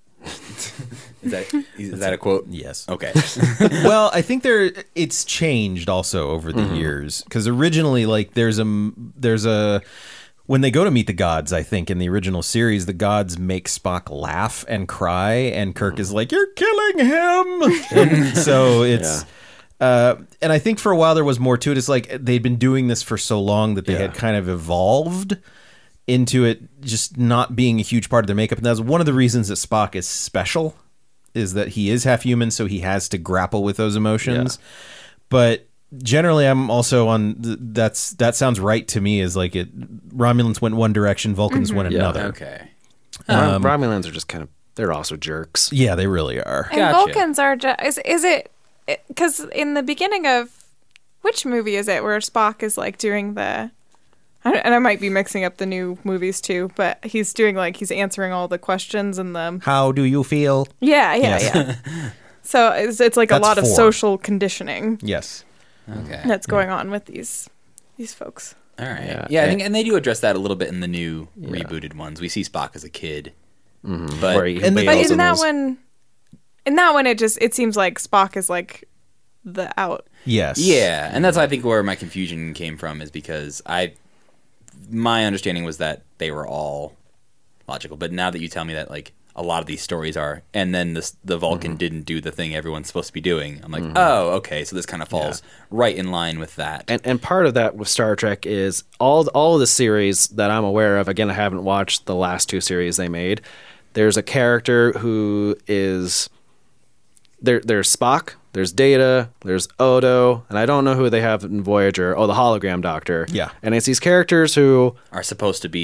Is that is that a quote? Yes. Okay. Well, I think there it's changed also over the years because originally, like, there's a there's a when they go to meet the gods, I think in the original series, the gods make Spock laugh and cry, and Kirk is like, "You're killing him." And so it's. Uh, and I think for a while there was more to it. It's like they'd been doing this for so long that they Yeah. had kind of evolved into it just not being a huge part of their makeup. And that's one of the reasons that Spock is special, is that he is half human, so he has to grapple with those emotions. But generally, I'm also on th- that's that sounds right to me. Is like it Romulans went one direction, Vulcans went another. Okay. Rom- Romulans are just kind of, they're also jerks. Yeah, they really are. And Gotcha. Vulcans are just is is it because in the beginning of which movie is it where Spock is like doing the I don't- and I might be mixing up the new movies too, but he's doing like he's answering all the questions and the How do you feel? yeah yeah Yes. yeah. So it's it's like That's a lot of four. social conditioning Yes. Okay. that's going on with these these folks. All right. Yeah. Yeah, I think, and they do address that a little bit in the new rebooted ones. We see Spock as a kid, but Where he And the- But wails in that those- one, in that one, it just it seems like Spock is like the out. Yes. yeah, and that's I think where my confusion came from is because I, my understanding was that they were all logical, but now that you tell me that like a lot of these stories are, and then this the Vulcan didn't do the thing everyone's supposed to be doing, I'm like, oh, okay, so this kind of falls right in line with that. And and part of that with Star Trek is all all of the series that I'm aware of. Again, I haven't watched the last two series they made. There's a character who is there. There's Spock. There's Data. There's Odo, and I don't know who they have in Voyager. Oh, the hologram doctor. Yeah. And it's these characters who Are supposed to be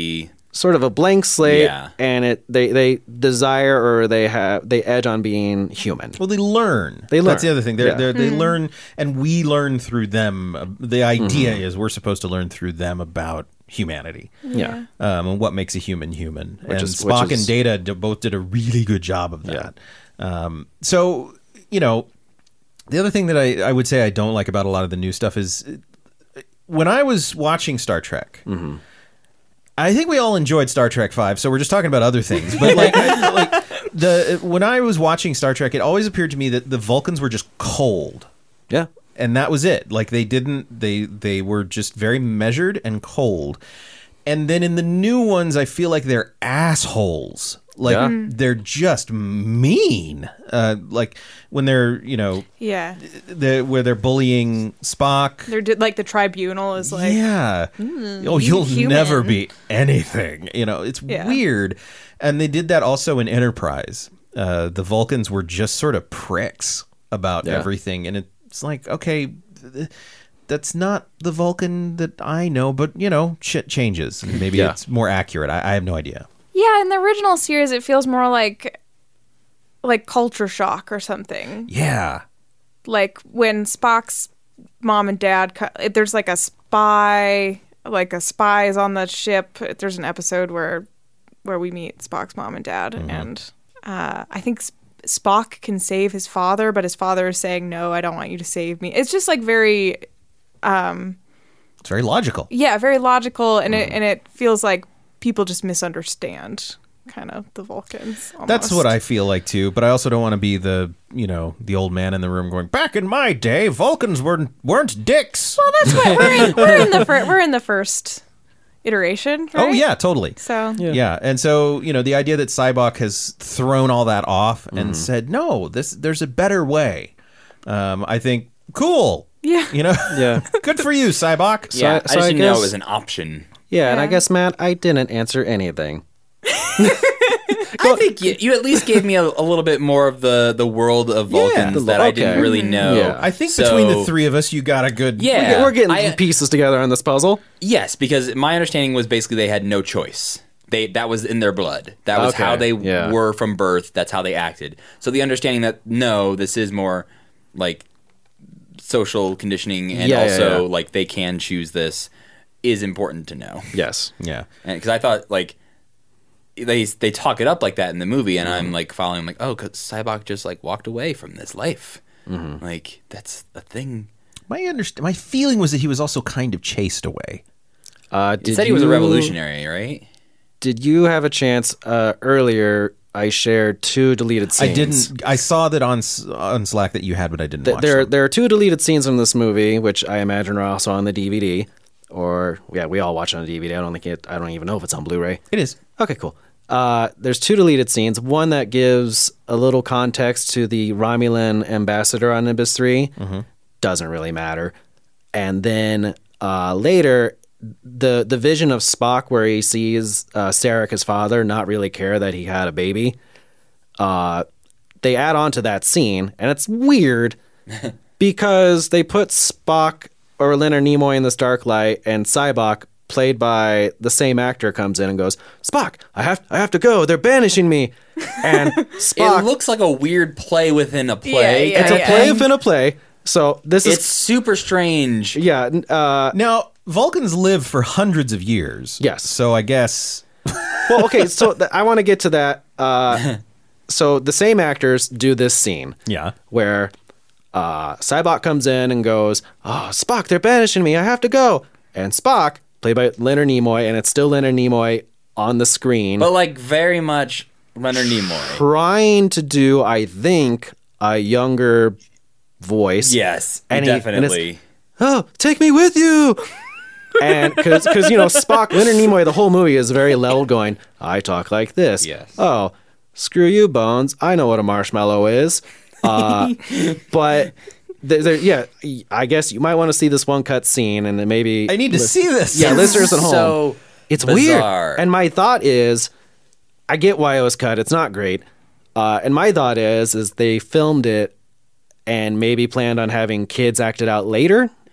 sort of a blank slate, Yeah. and it they they desire or they have they edge on being human. Well, they learn. They That's learn. the other thing. They're, Yeah. they're, they learn, and we learn through them. Uh, The idea Mm-hmm. is we're supposed to learn through them about humanity, Yeah. um, and what makes a human human. and is- which Spock is- and Data d- both did a really good job of that. Um, so, you know, the other thing that I, I would say I don't like about a lot of the new stuff is uh, when I was watching Star Trek. Mm-hmm. I think we all enjoyed Star Trek Five, so we're just talking about other things. But like, I- like the when I was watching Star Trek, it always appeared to me that the Vulcans were just cold, Yeah. and that was it. Like they didn't they they were just very measured and cold. And then in the new ones, I feel like they're assholes. Like Yeah. Mm. they're just mean. Uh, like when they're you know Yeah. the where they're bullying Spock. They're di- like the tribunal is like, yeah. Oh, you'll human. never be anything. You know, it's Yeah. weird. And they did that also in Enterprise. Uh, the Vulcans were just sort of pricks about Yeah. everything. And it's like, okay, th- that's not the Vulcan that I know, but, you know, shit changes. Maybe Yeah. it's more accurate. I, I have no idea. yeah, in the original series, it feels more like like culture shock or something. Yeah. Like when Spock's mom and dad, co- there's like a spy, like a spy is on the ship. There's an episode where where we meet Spock's mom and dad, and uh, I think S- Spock can save his father, but his father is saying, "No, I don't want you to save me." It's just like very, It's very logical. yeah, very logical, and it and it feels like people just misunderstand kind of the Vulcans. That's almost. what I feel like too, but I also don't want to be the, you know, the old man in the room going, back in my day, Vulcans weren't, weren't dicks. Well, that's what we're in. We're in the fir- we're in the first iteration. Oh, right? yeah, totally. So Yeah. And so, you know, the idea that Cybok has thrown all that off and said, no, this there's a better way. Um, I think, cool. yeah, You know? Yeah. Good for you, Cybok. So yeah, I- I, so just I didn't know guess- it was an option. Yeah, and I Yeah. guess, Matt, I didn't answer anything. I think you, you at least gave me a, a little bit more of the, the world of Vulcans the- that I okay. didn't really know. Yeah. I think So- between the three of us, you got a good. Yeah. We're getting I- pieces together on this puzzle. Yes, because my understanding was basically they had no choice. They that was in their blood. That was Okay, how they yeah. were from birth. That's how they acted. So the understanding that no, this is more like social conditioning, and Yeah, yeah, also yeah. like they can choose this is important to know. Yes. Yeah. Because I thought like they they talk it up like that in the movie, and Mm-hmm. I'm like following like, oh, because Cybok just like walked away from this life. Mm-hmm. Like that's a thing. My underst- my feeling was that he was also kind of chased away. Uh, He did said he was a you- revolutionary, right? Did you have a chance uh, earlier? I shared two deleted scenes. I didn't. I saw that on S- on Slack that you had, but I didn't Th- watch there, them. there are two deleted scenes from this movie, which I imagine are also on the D V D, or yeah, we all watch it on D V D. I don't think it. I don't even know if it's on Blu-ray. It is. Okay, cool. Uh, there's two deleted scenes. One that gives a little context to the Romulan ambassador on Nimbus three. Doesn't really matter. And then uh, later, the the vision of Spock where he sees uh, Sarek, his father, not really care that he had a baby. Uh, they add on to that scene, and it's weird because they put Spock or Leonard Nimoy in this dark light, and Cybok, played by the same actor, comes in and goes, "Spock, I have I have to go. They're banishing me." And Spock, It looks like a weird play within a play. Yeah, it's a yeah. play within a play. So this It's is super strange. yeah. n- Uh, Now Vulcans live for hundreds of years. Yes. So I guess well, okay. So th- I want to get to that. Uh, so the same actors do this scene. yeah. Where uh, Cybok comes in and goes, "Oh, Spock, they're banishing me. I have to go." And Spock, played by Leonard Nimoy, and it's still Leonard Nimoy on the screen, But like very much Leonard Nimoy. trying to do, I think, a younger voice. Yes, And he- and it's- definitely. Oh, take me with you. And because because you know Spock, Leonard Nimoy, the whole movie is very level, going, "I talk like this." Yes. Oh, screw you, Bones. I know what a marshmallow is. Uh, but there, there, yeah, I guess you might want to see this one cut scene, and then maybe I need to lis- see this. Yeah, listeners at home. So It's bizarre. weird. And my thought is, I get why it was cut. It's not great. Uh, and my thought is, is they filmed it and maybe planned on having kids act it out later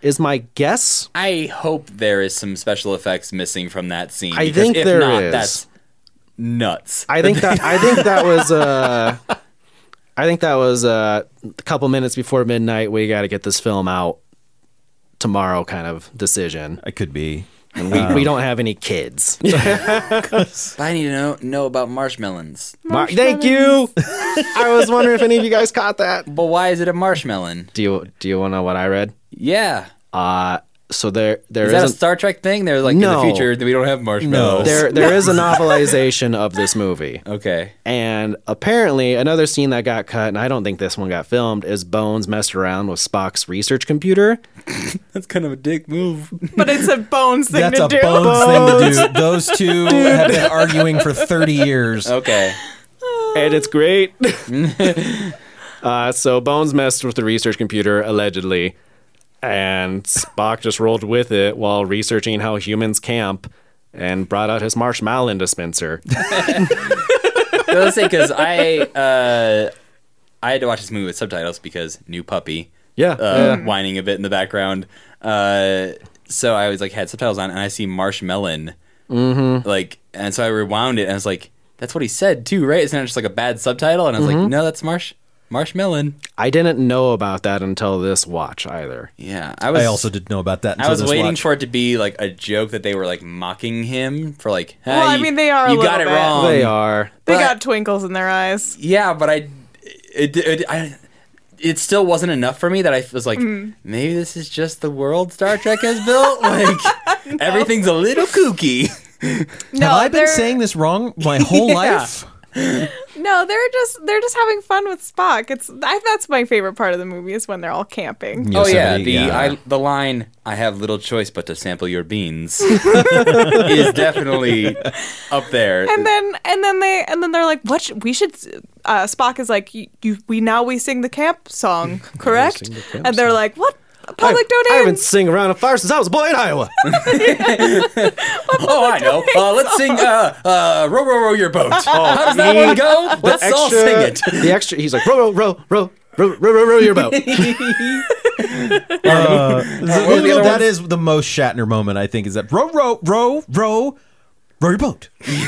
is my guess. I hope there is some special effects missing from that scene. I because think if there not, is. That's nuts. I think that I think that was uh, I think that was uh, a couple minutes before midnight. We got to get this film out tomorrow, kind of decision. It could be. And we, Um, we don't have any kids. But I need to know know about marshmallows. Mar- Thank you. I was wondering if any of you guys caught that. But why is it a marshmallow? Do you do you want to know what I read? Yeah. Uh so there there Is that a isn't- Star Trek thing? They're like, No. in the future, we don't have marshmallows. there there is a novelization of this movie. Okay. And apparently another scene that got cut, and I don't think this one got filmed, is Bones messed around with Spock's research computer. That's kind of a dick move. But it's a Bones thing That's to a do. Bones thing to do. Those two have been arguing for thirty years. Okay. And it's great. uh, so Bones messed with the research computer, allegedly. And Spock just rolled with it while researching how humans camp and brought out his marshmallow dispenser. Let's say, because I, uh, I had to watch this movie with subtitles because new puppy. Yeah. Uh, whining a bit in the background. Uh, so I was like, had subtitles on, and I see marshmallow. Mm-hmm. Like, and so I rewound it, and I was like, that's what he said too, right? Isn't that just like a bad subtitle? And I was Mm-hmm. like, no, that's marsh marshmallow. I didn't know about that until this watch either. Yeah, I was. I also didn't know about that. Until I was this waiting watch. for it to be like a joke that they were like mocking him for like. "Ah, Well, I you- mean, they are a You got little it bit. wrong. They are. They But- got twinkles in their eyes. Yeah, but I, it, it, I, it still wasn't enough for me that I was like, maybe this is just the world Star Trek has built. Like everything's a little kooky. No, Have I been they're- saying this wrong my whole Yeah. life? No, they're just they're just having fun with Spock. It's I, that's my favorite part of the movie is when they're all camping. Oh yeah, Yosemite, the yeah. I, the line "I have little choice but to sample your beans" is definitely up there. And then and then they and then they're like, "What? Should, we should." Uh, Spock is like, you, "You we now we sing the camp song, correct?" sing the camp And they're song. like, "What? Public I, I domain?" haven't sing around a fire since I was a boy in Iowa. Oh, I know. Uh, let's sing uh, uh, "Row, Row, Row Your Boat." How does that one go? Let's all sing it. The extra, he's like, row, row, row, row, row, row, row, row your boat. Uh, were the other that ones? is the most Shatner moment, I think, is that row, row, row, row, row your boat.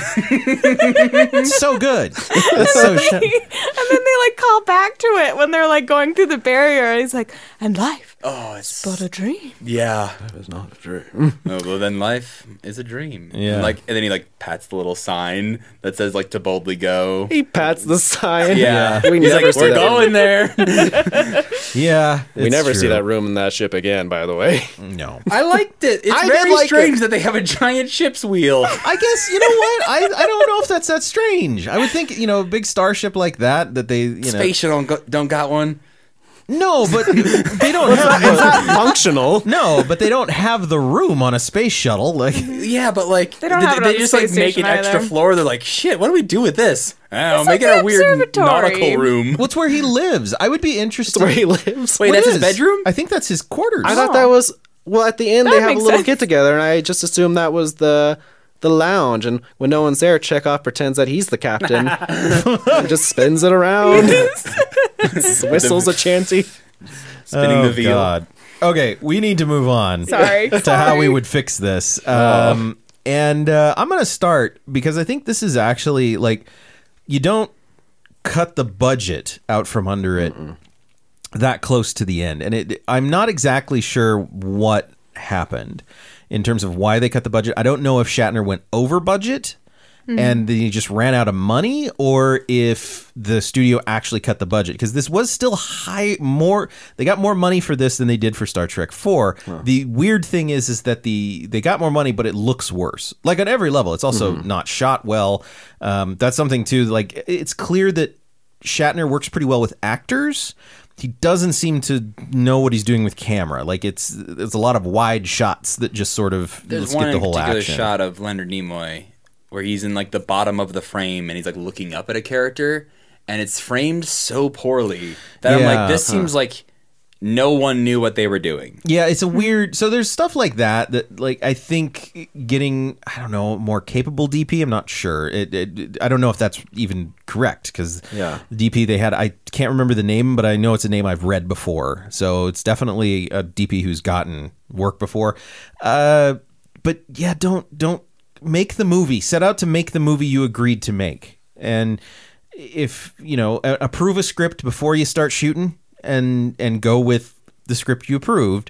It's so good. It's so Shat- And then they like call back to it when they're like going through the barrier. And he's like, "And life, Oh, it's but a dream." yeah. It's not a dream. Oh, well, then life is a dream. Yeah. And like, and then he like pats the little sign that says like "to boldly go." He pats the sign. Yeah, We he's never like, see "We're that. going there." yeah. We it's never see true. that room in that ship again, by the way. No. I liked it. It's I did very like strange it. that they have a giant ship's wheel. I guess, you know what? I, I don't know if that's that strange. I would think, you know, a big starship like that, that they, you know. Space shuttle don't, go, don't got one. No, but they don't have It's not functional. No, but they don't have the room on a space shuttle. Like, Yeah, but like They don't they, have it they on the just like space make an station extra either. floor. They're like, shit. What do we do with this? Oh, It's make like it a an weird observatory. nautical room. what's where he lives? I would be interested. Where he lives. Wait, What that's his is? bedroom? I think that's his quarters. I thought that was well. At the end, That they have a makes little sense. get together, and I just assumed that was the the lounge. And when no one's there, Chekhov pretends that he's the captain, and just spins it around, whistles a chanty. Spinning oh, the wheel. God. Okay, we need to move on. Sorry. to how we would fix this. Um, and uh, I'm going to start because I think this is actually like you don't cut the budget out from under it that close to the end. And it, I'm not exactly sure what happened in terms of why they cut the budget. I don't know if Shatner went over budget and then he just ran out of money, or if the studio actually cut the budget, because this was still high. More, they got more money for this than they did for Star Trek four. The weird thing is, is that the they got more money, but it looks worse. Like on every level, it's also not shot well. Um, that's something too. Like it's clear that Shatner works pretty well with actors. He doesn't seem to know what he's doing with camera. Like it's it's a lot of wide shots that just sort of There's let's one get the whole particular action. shot of Leonard Nimoy where he's in like the bottom of the frame and he's like looking up at a character, and it's framed so poorly that I'm Yeah, like, this huh. seems like no one knew what they were doing. Yeah, it's a weird. So there's stuff like that that, like, I think getting, I don't know, more capable D P. I'm not sure. It, it I don't know if that's even correct because Yeah. D P they had. I can't remember the name, but I know it's a name I've read before. So it's definitely a D P who's gotten work before. Uh, but yeah, don't don't make the movie. Set out to make the movie you agreed to make, and if you know, a- approve a script before you start shooting. and and go with the script you approved.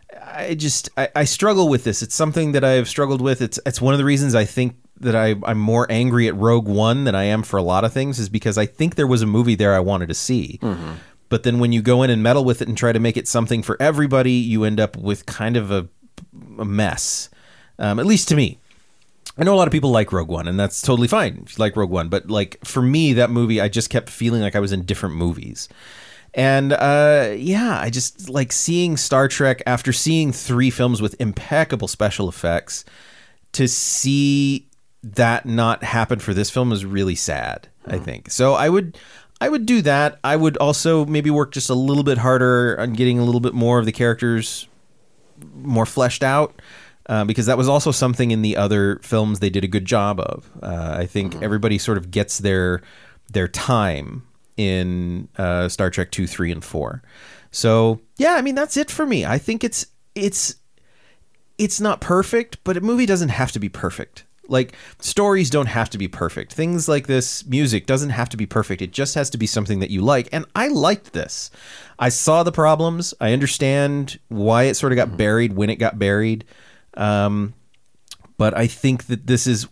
I just I, I struggle with this. It's something that I've struggled with. It's it's one of the reasons I think that I, I'm more angry at Rogue One than I am for a lot of things, is because I think there was a movie there I wanted to see. Mm-hmm. But then when you go in and meddle with it and try to make it something for everybody, you end up with kind of a, a mess, um, at least to me. I know a lot of people like Rogue One, and that's totally fine if you like Rogue One. But like for me, that movie, I just kept feeling like I was in different movies. And uh, yeah, I just like seeing Star Trek after seeing three films with impeccable special effects. To see that not happen for this film is really sad, mm. I think. So I would I would do that. I would also maybe work just a little bit harder on getting a little bit more of the characters more fleshed out. Uh, because that was also something in the other films they did a good job of. Uh, I think mm-hmm. everybody sort of gets their their time in uh, Star Trek two, three, and four. So yeah, I mean that's it for me. I think it's it's it's not perfect, but a movie doesn't have to be perfect. Like stories don't have to be perfect. Things like this, music doesn't have to be perfect. It just has to be something that you like. And I liked this. I saw the problems. I understand why it sort of got mm-hmm. buried when it got buried. Um, but I think that this is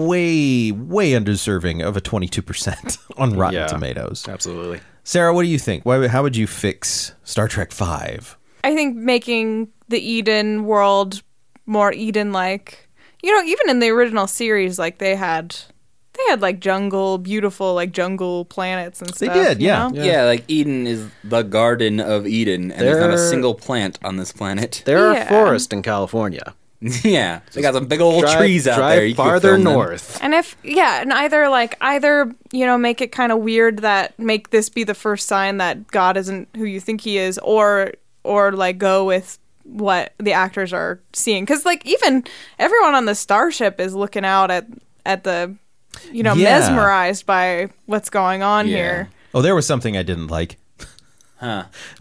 way, way undeserving of a twenty-two percent on Rotten yeah, Tomatoes. Absolutely. Sarah, what do you think? Why, how would you fix Star Trek five? I think making the Eden world more Eden-like. You know, even in the original series, like they had, they had like jungle, beautiful like jungle planets and stuff. They did, you yeah. know? Yeah, like Eden is the garden of Eden, and there's not a There- single plant on this planet. There Yeah. are forests in California. Yeah, they got some big old Drive- trees out drive there. You can farther film them. north. And if yeah, and either like either you know make it kind of weird that make this be the first sign that God isn't who you think he is, or or like go with what the actors are seeing, because like even everyone on the starship is looking out at at the you know Yeah. mesmerized by what's going on Yeah. here. Oh, there was something I didn't like. Huh.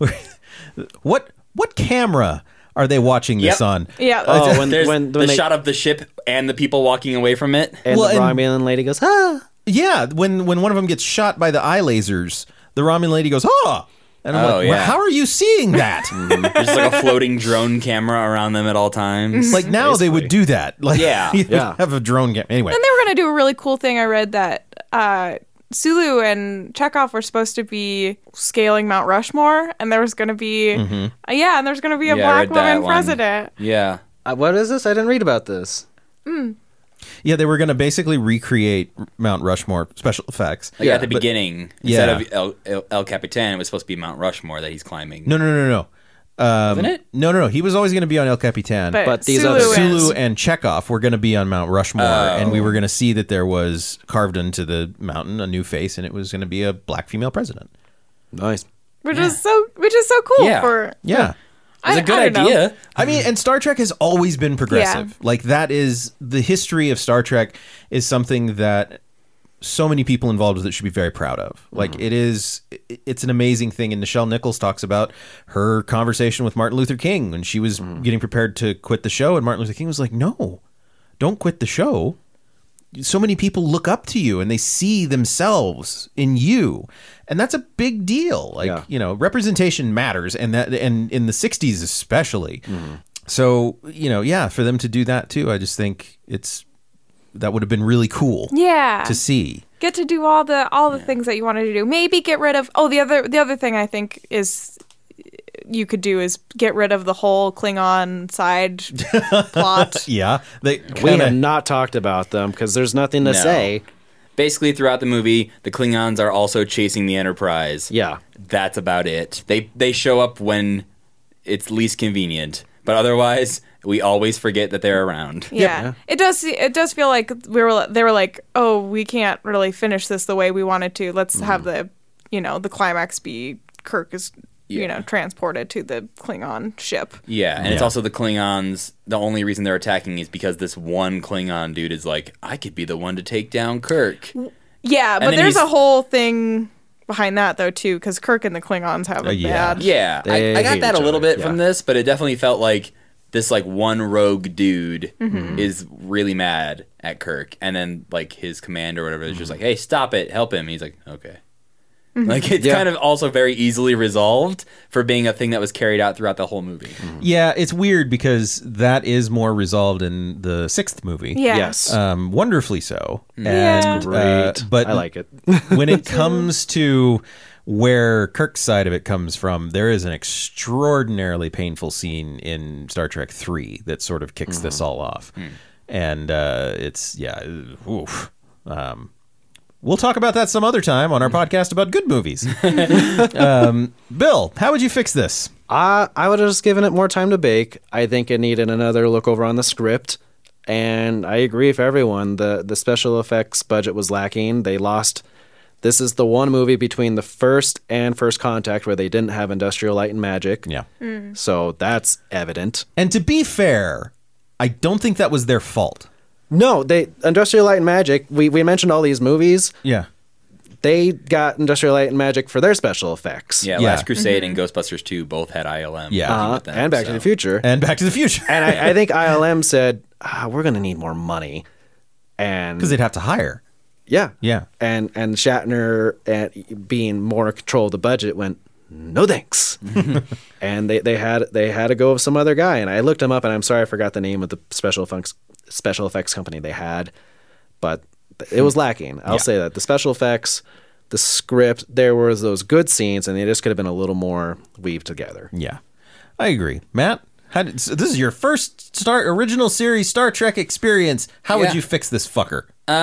What what camera are they watching this Yep. on? Yeah. Oh, when, There's when, the when they, shot of the ship and the people walking away from it. and Well, the and- Romulan lady goes, ah. Yeah, when when one of them gets shot by the eye lasers, the Romulan lady goes, "Oh!" And I'm Oh, like, well, yeah. "How are you seeing that?" There's like a floating drone camera around them at all times. Like now they would do that. Like, Yeah. you Yeah. have a drone game. Anyway, Then they were going to do a really cool thing. I read that uh, Sulu and Chekhov were supposed to be scaling Mount Rushmore, and there was going to be, uh, yeah, and there's going to be a Yeah, I black read that woman one. president. Yeah. Uh, what is this? I didn't read about this. yeah, they were going to basically recreate Mount Rushmore special effects. Like Yeah, at the but- beginning, Yeah. instead of El, El, El Capitan, it was supposed to be Mount Rushmore that he's climbing. No, no, no, no. Um, Wasn't it? No, no, no. He was always going to be on El Capitan. But, But these Sulu other- and- Sulu and Chekhov were going to be on Mount Rushmore, Oh. and we were going to see that there was carved into the mountain a new face, and it was going to be a black female president. Nice. which is so, which is so cool Yeah. for. Yeah. It was I- a good I don't know. idea. I mean, and Star Trek has always been progressive. Like that is the history of Star Trek is something that so many people involved with it should be very proud of. Like it is, it- it's an amazing thing. And Nichelle Nichols talks about her conversation with Martin Luther King when she was getting prepared to quit the show, and Martin Luther King was like, "No, don't quit the show. So many people look up to you and they see themselves in you." And that's a big deal. Like, Yeah. you know, representation matters, and that and in the sixties especially. So, you know, yeah, for them to do that too, I just think it's that would have been really cool Yeah. to see. Get to do all the all the things that you wanted to do. Maybe get rid of. Oh, the other the other thing I think is you could do is get rid of the whole Klingon side plot. Yeah. They We kinda- have not talked about them because there's nothing to No. say. Basically, throughout the movie, the Klingons are also chasing the Enterprise. Yeah. That's about it. They they show up when it's least convenient, but otherwise, we always forget that they're around. Yeah. It does it does feel like we were they were like, "Oh, we can't really finish this the way we wanted to. Let's have the, you know, the climax be Kirk is you Yeah. know, transported to the Klingon ship. Yeah, and it's Yeah. also the Klingons. The only reason they're attacking is because this one Klingon dude is like, I could be the one to take down Kirk. Yeah, but then there's he's- a whole thing behind that though too, because Kirk and the Klingons have a Uh, yeah. bad. Yeah, They I, I got hate that a each little other, bit from yeah. this, but it definitely felt like this like one rogue dude Mm-hmm. is really mad at Kirk, and then like his commander or whatever is just like, "Hey, stop it, help him." And he's like, "Okay." Mm-hmm. Like it's Yeah. kind of also very easily resolved for being a thing that was carried out throughout the whole movie. Yeah, it's weird because that is more resolved in the sixth movie. Yeah. Yes. Um, wonderfully so. Yeah. And, Great. uh, but I like it. when it comes to where Kirk's side of it comes from, there is an extraordinarily painful scene in Star Trek three that sort of kicks this all off. And uh, it's, yeah, oof. Um, we'll talk about that some other time on our podcast about good movies. um, Bill, how would you fix this? Uh, I would have just given it more time to bake. I think it needed another look over on the script. And I agree with everyone. The the special effects budget was lacking. They lost. This is the one movie between the first and First Contact where they didn't have Industrial Light and Magic. Yeah. So that's evident. And to be fair, I don't think that was their fault. No, they Industrial Light and Magic. We we mentioned all these movies. Yeah. They got Industrial Light and Magic for their special effects. Yeah, Yeah. Last Crusade and Ghostbusters two both had I L M. Yeah. working Uh, with them, and Back to so. the Future. And Back to the Future. And I, I think I L M said, ah, we're going to need more money. And Because they'd have to hire. yeah. Yeah. And and Shatner, at being more in control of the budget, went, no thanks. And they, they had they had to go with some other guy. And I looked him up, and I'm sorry I forgot the name of the special effects special effects company they had, but it was lacking. I'll Yeah. say that the special effects, the script, there was those good scenes, and they just could have been a little more weaved together. Yeah. I agree. Matt, how did, so this is your first Star original series Star Trek experience. How would Yeah. you fix this fucker?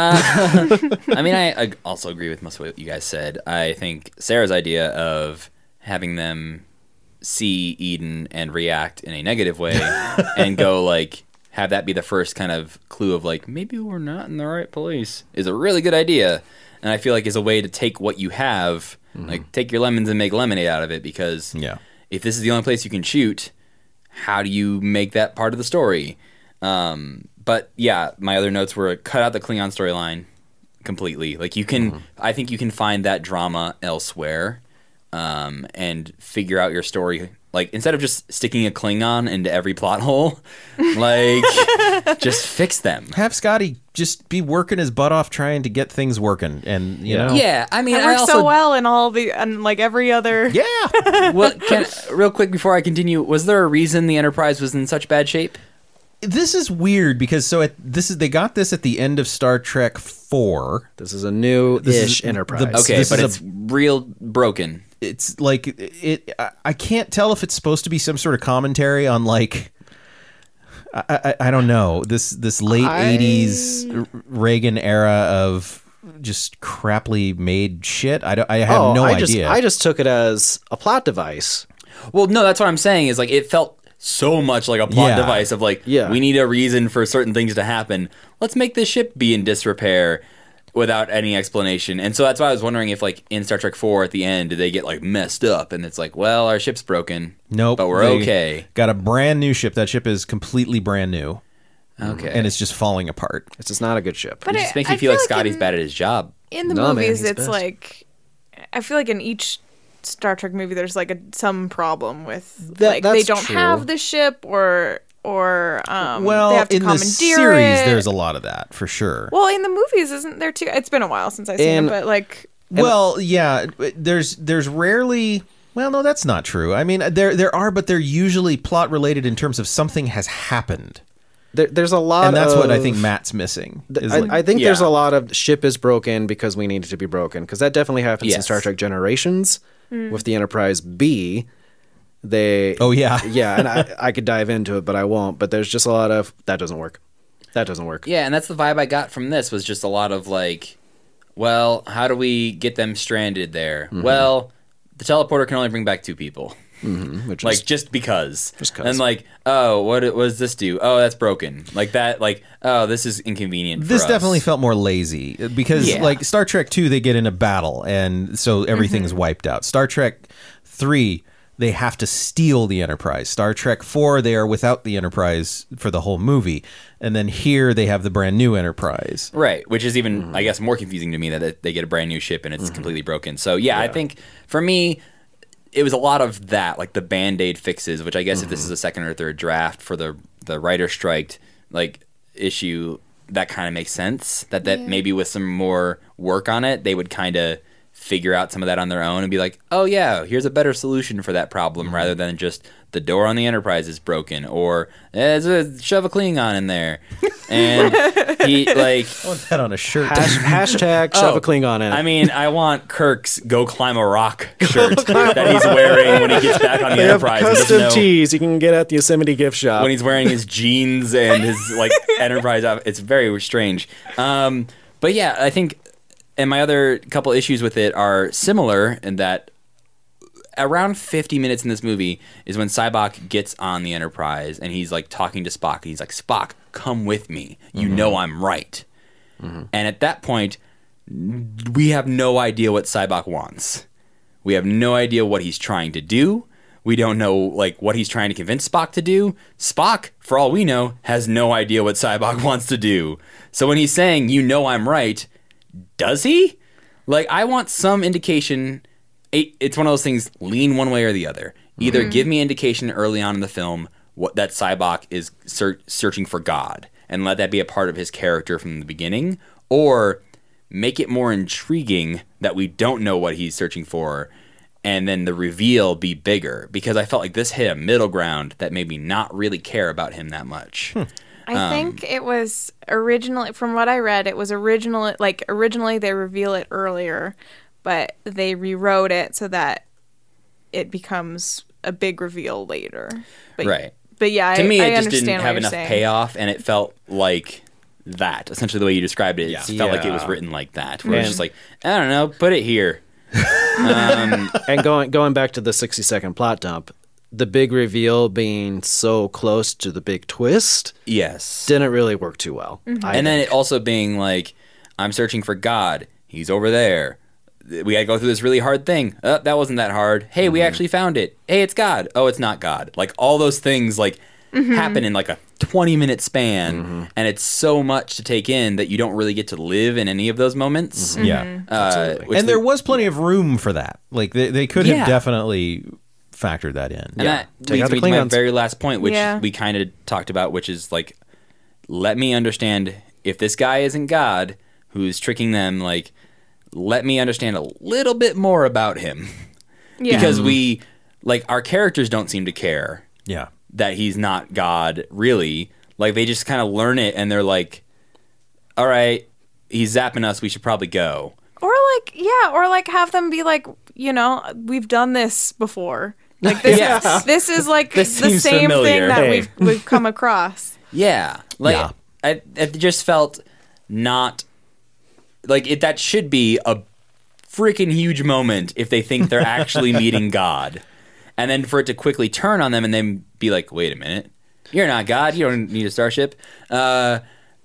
I mean, I, I also agree with most of what you guys said. I think Sarah's idea of having them see Eden and react in a negative way and go like have that be the first kind of clue of like maybe we're not in the right place is a really good idea. And I feel like is a way to take what you have, like take your lemons and make lemonade out of it, because Yeah. if this is the only place you can shoot, how do you make that part of the story? Um, but yeah, my other notes were cut out the Klingon storyline completely. Like you can, I think you can find that drama elsewhere, um, and figure out your story. Like instead of just sticking a Klingon into every plot hole, like just fix them. Have Scotty just be working his butt off trying to get things working, and you Yeah. know, Yeah, I mean, It I works also so well in all the and like every other. yeah. well, can, real quick before I continue, was there a reason the Enterprise was in such bad shape? This is weird because so at this is they got this at the end of Star Trek four. This is a new-ish This is the- Enterprise. Okay, This but is it's a- real broken. It's like it. I- I can't tell if it's supposed to be some sort of commentary on like. I, I, I don't know this this late I- eighties Reagan era of just craply made shit. I don't. I have oh, no I just, idea. I just took it as a plot device. Well, no, that's what I'm saying is like it felt so much like a plot Yeah. device of like Yeah. we need a reason for certain things to happen. Let's make this ship be in disrepair without any explanation. And so that's why I was wondering if like in Star Trek four at the end did they get like messed up and it's like, well, our ship's broken. Nope. But we're they okay. Got a brand new ship. That ship is completely brand new, Okay. and it's just falling apart. It's just not a good ship. But it just I- makes I me feel like feel like Scotty's in- bad at his job. In the No, man, movies, he's it's best. like I feel like in each Star Trek movie, there's like a some problem with That- like they that's don't true. have the ship or or um, Well, they have to in the commandeer series, it. there's a lot of that for sure. Well, in the movies, isn't there too? It's been a while since I've seen In- it, but like Well, yeah, there's there's rarely. Well, no, that's not true. I mean, there there are, but they're usually plot related in terms of something has happened, There, there's a lot and that's of, what I think Matt's missing. th- is I, like- I think there's Yeah. a lot of ship is broken because we need it to be broken, because that definitely happens in Yes. Star Trek Generations with the Enterprise B. They oh yeah, yeah, and I, I could dive into it, but I won't. But there's just a lot of that doesn't work. That doesn't work. Yeah, and that's the vibe I got from this was just a lot of like, well, how do we get them stranded there? Mm-hmm. Well, the teleporter can only bring back two people. Mm-hmm, which Like is just because. Just 'cause. And like, oh, what what does this do? Oh, that's broken. Like that. Like, oh, this is inconvenient. this for definitely us. felt more lazy because Yeah. like Star Trek two, they get in a battle and so everything's Mm-hmm. wiped out. Star Trek three, they have to steal the Enterprise. Star Trek four, they are without the Enterprise for the whole movie. And then here they have the brand new Enterprise. Right, which is even, mm-hmm. I guess, more confusing to me that they get a brand new ship and it's mm-hmm. completely broken. So, yeah, yeah, I think for me, it was a lot of that, like the Band-Aid fixes, which I guess mm-hmm. if this is a second or third draft for the the writer strike like issue, that kind of makes sense. That that yeah. maybe with some more work on it, they would kind of figure out some of that on their own and be like, oh yeah, here's a better solution for that problem, mm-hmm. rather than just the door on the Enterprise is broken, or eh, a, shove a Klingon in there. And he like I want that on a shirt. Hash, hashtag shove oh, a Klingon in. I mean, I want Kirk's "Go Climb a Rock" shirt that he's wearing when he gets back on the they Enterprise. Have custom know, tees you can get at the Yosemite gift shop when he's wearing his jeans and his like Enterprise outfit. It's very strange. Um, but yeah, I think, and my other couple issues with it are similar in that around fifty minutes in this movie is when Sybok gets on the Enterprise and he's like talking to Spock. And he's like, Spock, come with me. You mm-hmm. know I'm right. Mm-hmm. And at that point, we have no idea what Sybok wants. We have no idea what he's trying to do. We don't know like what he's trying to convince Spock to do. Spock, for all we know, has no idea what Sybok wants to do. So when he's saying, you know I'm right, does he? Like, I want some indication. It's one of those things, lean one way or the other. Either mm-hmm. give me indication early on in the film what that Sybok is ser- searching for God, and let that be a part of his character from the beginning, or make it more intriguing that we don't know what he's searching for, and then the reveal be bigger. Because I felt like this hit a middle ground that made me not really care about him that much. Hmm. I um, think it was originally, from what I read, it was originally, like, originally they reveal it earlier, but they rewrote it so that it becomes a big reveal later. But, right. But yeah, to I, me, I it just understand didn't have what enough saying. payoff, and it felt like that. Essentially, the way you described it, it Yeah. felt like it was Yeah. written like that. Where And- it's just like, I don't know, put it here. um, And going going back to the sixty second plot dump, the big reveal being so close to the big twist yes. didn't really work too well. Mm-hmm. I And then think. it also being like, I'm searching for God. He's over there. We gotta go through this really hard thing. Oh, that wasn't that hard. Hey, mm-hmm. we actually found it. Hey, it's God. Oh, it's not God. Like, all those things like mm-hmm. happen in like a twenty minute span, mm-hmm. and it's so much to take in that you don't really get to live in any of those moments. Mm-hmm. Yeah. Uh, which and there the- was plenty of room for that. Like, they, they could Yeah. have definitely factored that in. And Yeah. that Take out leads the me to my Klingons. very last point, which Yeah. we kind of talked about, which is like, let me understand if this guy isn't God who's tricking them, like, let me understand a little bit more about him. Yeah. Because we, like, our characters don't seem to care Yeah. that he's not God, really. Like, they just kind of learn it and they're like, all right, he's zapping us, we should probably go. Or like, yeah, or like have them be like, you know, we've done this before. Like this, Yes. this is like This the seems same familiar. thing that Hey. we've we've come across. Yeah. Like, Yeah. I, it just felt not... Like, it, that should be a freaking huge moment if they think they're actually meeting God. And then for it to quickly turn on them and then be like, wait a minute, you're not God, you don't need a starship. Uh,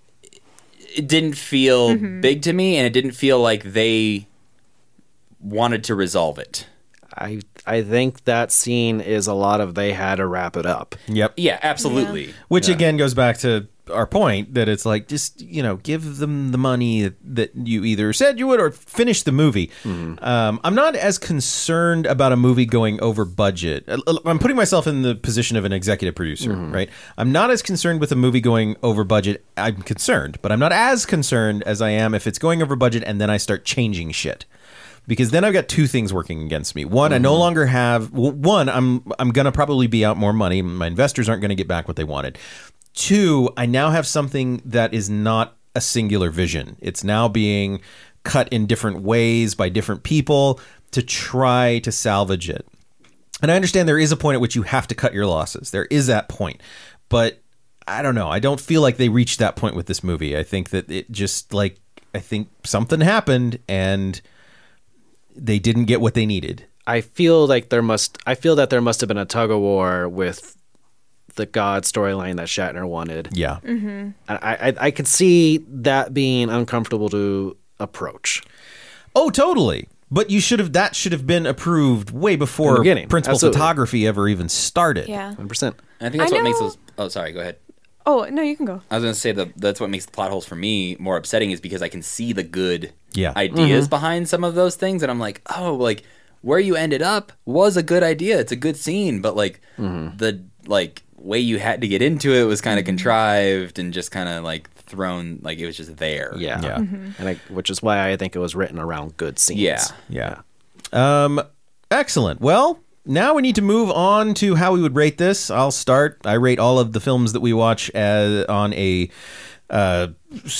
it didn't feel Mm-hmm. big to me, and it didn't feel like they wanted to resolve it. I I think that scene is a lot of they had to wrap it up. Yep. Yeah, absolutely. Which again goes back to our point that it's like, just, you know, give them the money that you either said you would or finish the movie. Mm-hmm. Um, I'm not as concerned about a movie going over budget. I'm putting myself in the position of an executive producer, Mm-hmm. right? I'm not as concerned with a movie going over budget. I'm concerned, but I'm not as concerned as I am if it's going over budget and then I start changing shit. Because then I've got two things working against me. One, mm-hmm. I no longer have... Well, one, I'm I'm going to probably be out more money. My investors aren't going to get back what they wanted. Two, I now have something that is not a singular vision. It's now being cut in different ways by different people to try to salvage it. And I understand there is a point at which you have to cut your losses. There is that point. But I don't know. I don't feel like they reached that point with this movie. I think that it just, like, I think something happened and they didn't get what they needed. I feel like there must I feel that there must have been a tug of war with the God storyline that Shatner wanted. Yeah. Mm-hmm. I, I I could see that being uncomfortable to approach. Oh, totally. But you should have that should have been approved way before beginning. principal Absolutely. photography ever even started. Yeah. one hundred percent. I think that's I what makes know- those. Oh, sorry. Go ahead. Oh no, you can go. I was going to say that that's what makes the plot holes for me more upsetting is because I can see the good Yeah. ideas Mm-hmm. behind some of those things, and I'm like, oh, like where you ended up was a good idea. It's a good scene, but like Mm-hmm. the like way you had to get into it was kind of contrived and just kind of like thrown. Like it was just there. Yeah. Yeah. And I, which is why I think it was written around good scenes. Yeah. Yeah. Um, excellent. Well, now we need to move on to how we would rate this. I'll start. I rate all of the films that we watch as, on a uh,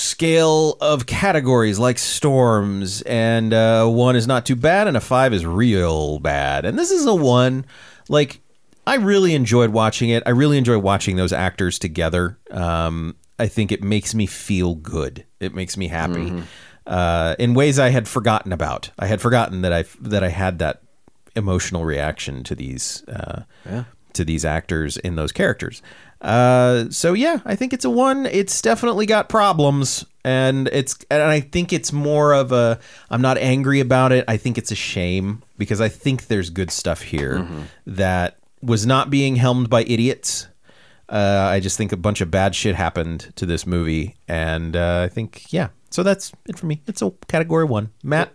scale of categories like storms, and uh, one is not too bad, and a five is real bad. And this is a one. Like, I really enjoyed watching it. I really enjoy watching those actors together. Um, I think it makes me feel good. It makes me happy. Uh, in ways I had forgotten about. I had forgotten that I that I had that emotional reaction to these uh, Yeah. to these actors in those characters. Uh, so yeah, I think it's a one. It's definitely got problems, and it's and I think it's more of a. I'm not angry about it. I think it's a shame because I think there's good stuff here that was not being helmed by idiots. Uh, I just think a bunch of bad shit happened to this movie, and uh, I think yeah. So that's it for me. It's a category one. Matt?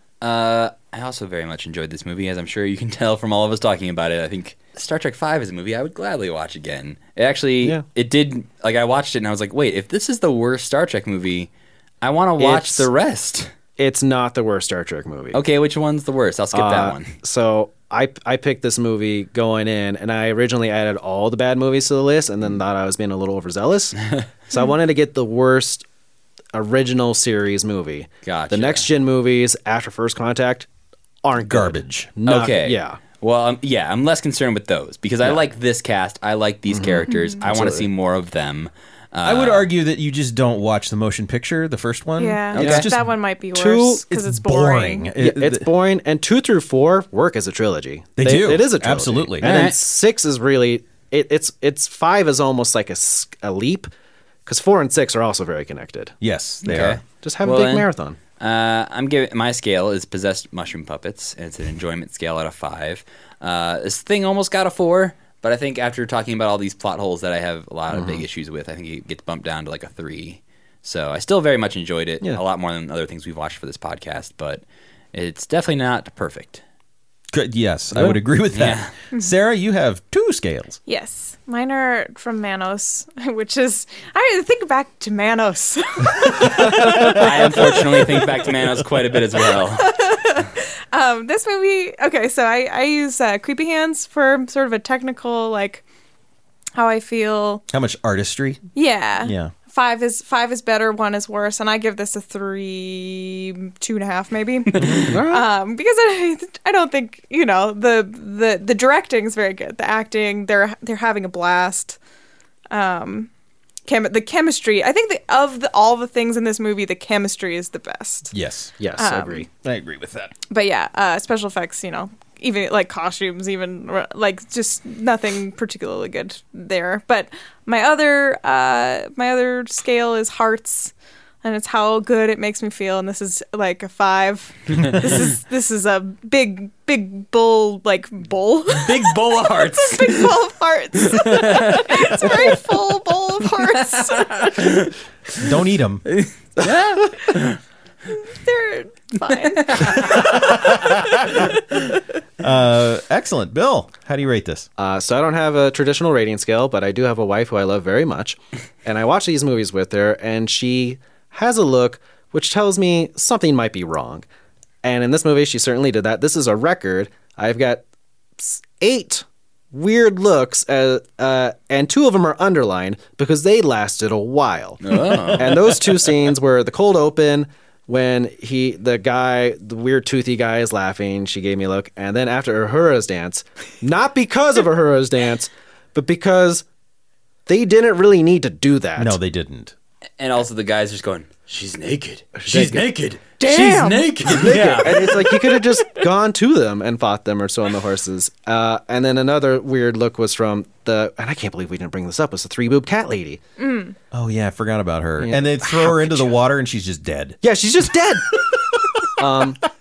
Uh, I also very much enjoyed this movie, as I'm sure you can tell from all of us talking about it. I think Star Trek Five is a movie I would gladly watch again. It actually, Yeah. it did. Like I watched it and I was like, wait, if this is the worst Star Trek movie, I want to watch It's- the rest. It's not the worst Star Trek movie. Okay, which one's the worst? I'll skip Uh, that one. So I I picked this movie going in, and I originally added all the bad movies to the list, and then thought I was being a little overzealous. So I wanted to get the worst original series movie. Gotcha. The next gen movies after First Contact aren't good. Garbage. Not- Okay. Yeah. Well, um, yeah, I'm less concerned with those because I like this cast. I like these characters. I want to Absolutely. see more of them. Uh, I would argue that you just don't watch the motion picture, the first one. Yeah, It's just that one might be two- worse because it's, boring. Yeah, It- it's boring, and two through four work as a trilogy. They do. It is a trilogy. Absolutely. And then Alright. six is really it, it's it's five is almost like a, s- a leap because four and six are also very connected. Yes, they Okay. are. Just have Well a big then, marathon. Uh, I'm giving my scale is possessed mushroom puppets. It's an enjoyment scale out of five. Uh, this thing almost got a four, but I think after talking about all these plot holes that I have a lot of big issues with, I think it gets bumped down to like a three. So I still very much enjoyed it, Yeah. a lot more than other things we've watched for this podcast, but it's definitely not perfect. Good. Yes, I would agree with that. Sarah, you have two scales. Yes, mine are from Manos, which is I think back to Manos. I unfortunately think back to Manos quite a bit as well. um, this movie. Okay, so I I use uh, Creepy Hands for sort of a technical like how I feel. How much artistry? Yeah. Yeah. Five is five is better, one is worse, and I give this a three, two and a half, maybe, um, because I, I don't think you know the the the directing is very good. The acting, they're they're having a blast. Um, chem- the chemistry, I think the, of the, all the things in this movie, the chemistry is the best. Yes. Yes, I um, agree. I agree with that. But yeah, uh, special effects, you know, even like costumes, even r- like just nothing particularly good there. But my other uh, my other scale is hearts, and it's how good it makes me feel. And this is like a five. this is this is a big big bull like bull. Big bowl of hearts. Big bowl of hearts. It's a very full bowl of hearts. Don't eat them. They're fine. Uh, excellent. Bill, how do you rate this? Uh, so I don't have a traditional rating scale, but I do have a wife who I love very much, and I watch these movies with her, and she has a look which tells me something might be wrong. And in this movie, she certainly did that. This is a record. I've got s- eight weird looks, uh, uh, and two of them are underlined because they lasted a while. And those two scenes were the cold open when he, the guy, the weird toothy guy is laughing. She gave me a look. And then after Uhura's dance, not because of Uhura's dance, but because they didn't really need to do that. No, they didn't. And also the guys just going, she's naked. She's naked. Damn. She's naked. Yeah. And it's like you could have just gone to them and fought them or so on the horses. Uh, and then another weird look was from the, and I can't believe we didn't bring this up, was the three boob cat lady. Oh yeah, I forgot about her. Yeah. And they throw How her into could the you? water, and she's just dead. Yeah, she's just dead. um,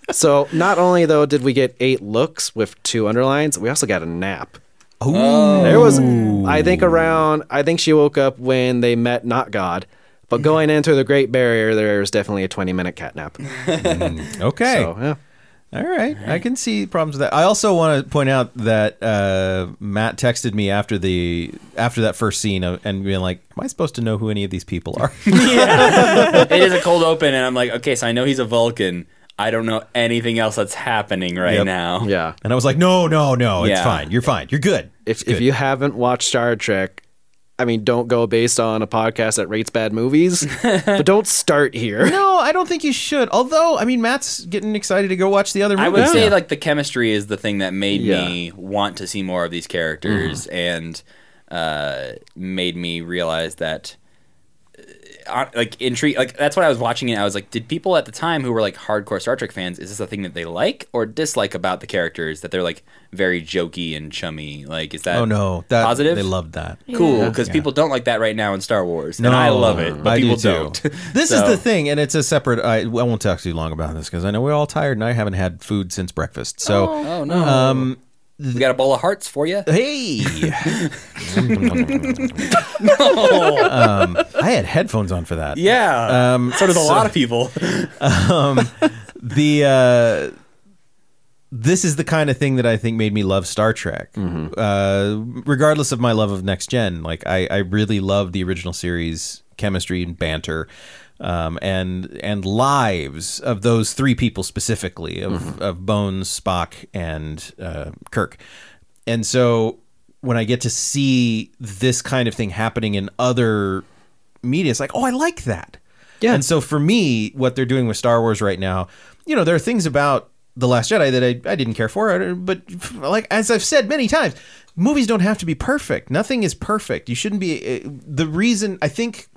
So not only though did we get eight looks with two underlines, we also got a nap. Ooh. There was, I think around, I think she woke up when they met Not God, but going into the Great Barrier, there's definitely a twenty minute cat nap. Okay. So, yeah. All right. I can see problems with that. I also want to point out that uh, Matt texted me after the after that first scene of, and being like, am I supposed to know who any of these people are? Yeah. It is a cold open, and I'm like, okay, so I know he's a Vulcan. I don't know anything else that's happening right Yep. now. Yeah. And I was like, no, no, no, it's Yeah. fine. You're fine. You're good. If It's good. if you haven't watched Star Trek, I mean, don't go based on a podcast that rates bad movies, but don't start here. No, I don't think you should. Although, I mean, Matt's getting excited to go watch the other I movies. would say now. like the chemistry is the thing that made Yeah. me want to see more of these characters and uh, made me realize that uh, like intrigue like that's what I was watching it. I was like, did people at the time who were like hardcore Star Trek fans, is this a thing that they like or dislike about the characters, that they're like very jokey and chummy? Like, is that oh no, that positive? They loved that. Cool, Yeah. because Yeah. people don't like that right now in Star Wars, No, and I love it, but I people do too. don't. This So- is the thing, and it's a separate. I, I won't talk too long about this because I know we're all tired, and I haven't had food since breakfast. So, Oh no, um, we got a bowl of hearts for you. hey, No. um, I had headphones on for that. Yeah, Um, so does a so- lot of people. um, the uh, this is the kind of thing that I think made me love Star Trek. Uh, regardless of my love of Next Gen, like I, I really love the original series chemistry and banter, um, and and lives of those three people specifically of of Bones, Spock, and uh, Kirk. And so when I get to see this kind of thing happening in other media, it's like, oh, I like that. Yeah. And so for me, what they're doing with Star Wars right now, you know, there are things about The Last Jedi that I, I didn't care for, but like, as I've said many times, movies don't have to be perfect. Nothing is perfect. You shouldn't be. The reason, I think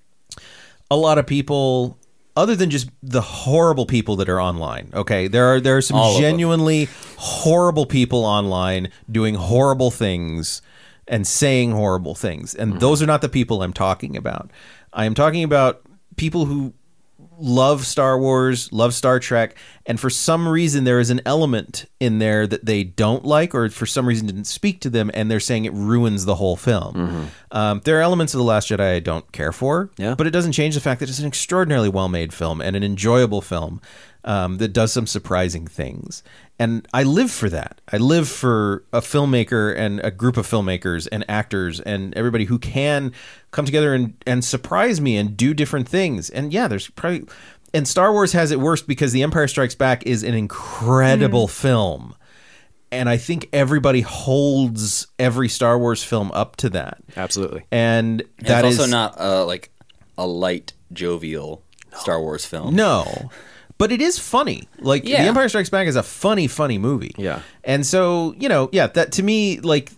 a lot of people, other than just the horrible people that are online, okay, there are there are some All of them. genuinely horrible people online doing horrible things and saying horrible things, and those are not the people I'm talking about. I am talking about people who love Star Wars, love Star Trek, and for some reason there is an element in there that they don't like, or for some reason didn't speak to them, and they're saying it ruins the whole film. Um, there are elements of The Last Jedi I don't care for, Yeah. but it doesn't change the fact that it's an extraordinarily well-made film and an enjoyable film um, that does some surprising things. And I live for that. I live for a filmmaker and a group of filmmakers and actors and everybody who can come together and, and surprise me and do different things. And yeah, there's probably... And Star Wars has it worse because The Empire Strikes Back is an incredible film. And I think everybody holds every Star Wars film up to that. Absolutely. And And that it's is also not uh, like a light, jovial Star Wars film. No. But it is funny. Like Yeah. The Empire Strikes Back is a funny, funny movie. Yeah. And so, you know, yeah, that to me, like,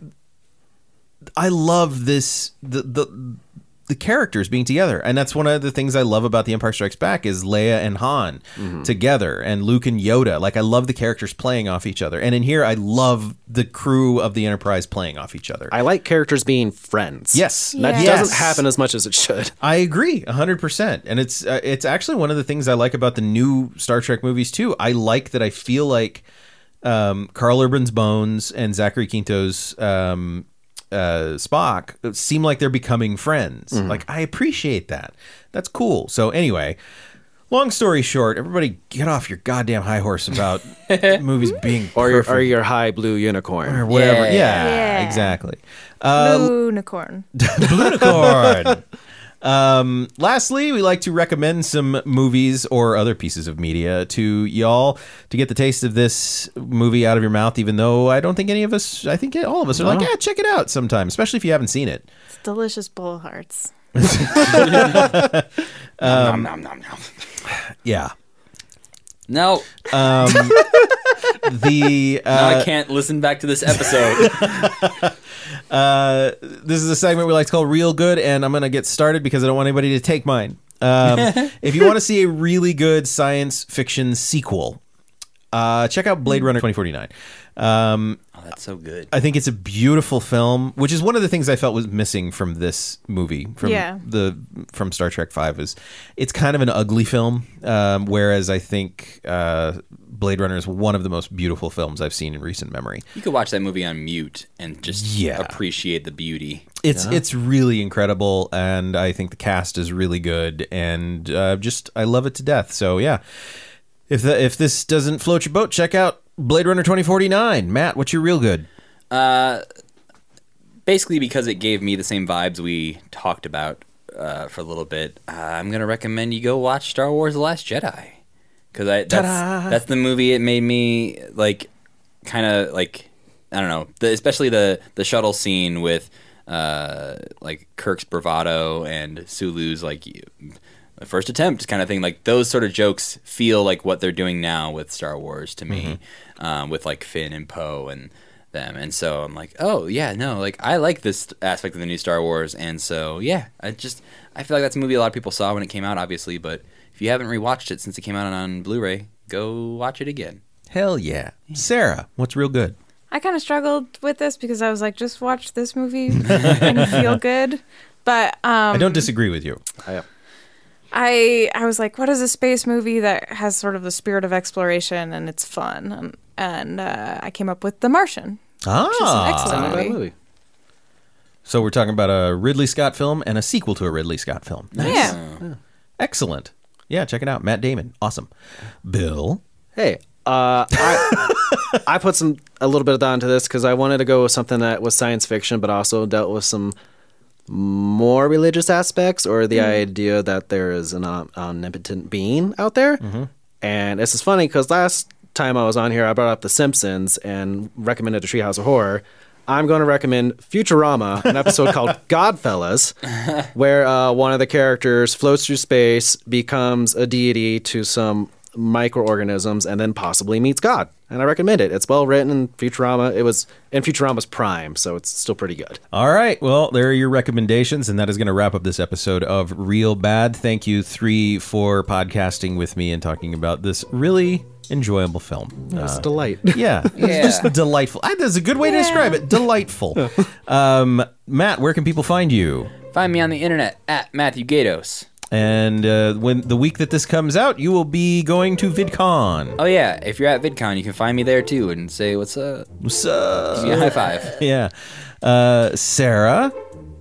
I love this the the the characters being together. And that's one of the things I love about The Empire Strikes Back is Leia and Han together, and Luke and Yoda. Like, I love the characters playing off each other. And in here, I love the crew of the Enterprise playing off each other. I like characters being friends. Yes. That Yeah. doesn't Yes. happen as much as it should. I agree one hundred percent. And it's uh, it's actually one of the things I like about the new Star Trek movies too. I like that I feel like um, Carl Urban's Bones and Zachary Quinto's um, uh, Spock seem like they're becoming friends. Like, I appreciate that. That's cool. So anyway, long story short, everybody get off your goddamn high horse about movies being Or your, perfect or your high blue unicorn. or whatever. Yeah. Yeah, Yeah. exactly. Uh, Unicorn. Blunicorn. Um, lastly, we like to recommend some movies or other pieces of media to y'all to get the taste of this movie out of your mouth, even though I don't think any of us, I think all of us are like, yeah, check it out sometime, especially if you haven't seen it. It's delicious bowl of hearts. Nom, nom, nom, nom. Yeah. No, Um, the, no, uh, I can't listen back to this episode. uh, this is a segment we like to call Real Good, and I'm going to get started because I don't want anybody to take mine. Um, if you want to see a really good science fiction sequel, uh, check out Blade Runner twenty forty-nine. Um, Oh, that's so good. I think it's a beautiful film, which is one of the things I felt was missing from this movie, from Yeah. the from Star Trek Five. Is it's kind of an ugly film, um, whereas I think uh, Blade Runner is one of the most beautiful films I've seen in recent memory. You could watch that movie on mute and just Yeah. appreciate the beauty. It's Yeah. it's really incredible, and I think the cast is really good, and uh, just I love it to death. So yeah, if the, if this doesn't float your boat, check out Blade Runner twenty forty-nine. Matt, what's your real good? Uh, basically, because it gave me the same vibes we talked about uh, for a little bit, uh, I'm gonna recommend you go watch Star Wars: The Last Jedi, because I that's Ta-da! that's the movie. It made me like kind of like I don't know, the, especially the the shuttle scene with uh, like Kirk's bravado and Sulu's like the first attempt kind of thing. Like those sort of jokes feel like what they're doing now with Star Wars to me, mm-hmm. um, with like Finn and Poe and them. And so I'm like, oh yeah, no, like I like this aspect of the new Star Wars. And so yeah, I just I feel like that's a movie a lot of people saw when it came out, obviously. But if you haven't rewatched it since it came out on Blu-ray, go watch it again. Hell yeah, Sarah, what's real good? I kind of struggled with this because I was like, just watch this movie and feel good. But um, I don't disagree with you. I, I I was like, what is a space movie that has sort of the spirit of exploration and it's fun? And, and uh, I came up with The Martian. Ah, Which is an excellent not a bad movie. movie. So we're talking about a Ridley Scott film and a sequel to a Ridley Scott film. Yeah. Uh, Excellent. Yeah, check it out. Matt Damon. Awesome. Bill. Hey, uh, I, I put some a little bit of thought into this because I wanted to go with something that was science fiction, but also dealt with some more religious aspects, or the idea that there is an om- omnipotent being out there. Mm-hmm. And this is funny because last time I was on here, I brought up The Simpsons and recommended a Treehouse of Horror. I'm going to recommend Futurama, an episode called Godfellas, where uh, one of the characters floats through space, becomes a deity to some microorganisms, and then possibly meets God. And I recommend it. It's well written in Futurama. It was in Futurama's prime, so it's still pretty good. All right. Well, there are your recommendations, and that is going to wrap up this episode of Real Bad. Thank you, three, for podcasting with me and talking about this really enjoyable film. It's Uh, a delight. yeah, Yeah. it's just delightful. I, that's a good way to Yeah. describe it. Delightful. um, Matt, where can people find you? Find me on the internet at Matthew Gatos. And uh, when the week that this comes out, you will be going to VidCon. Oh yeah, if you're at VidCon, you can find me there too and say what's up. What's up? Give me a high five. Yeah. Uh, Sarah?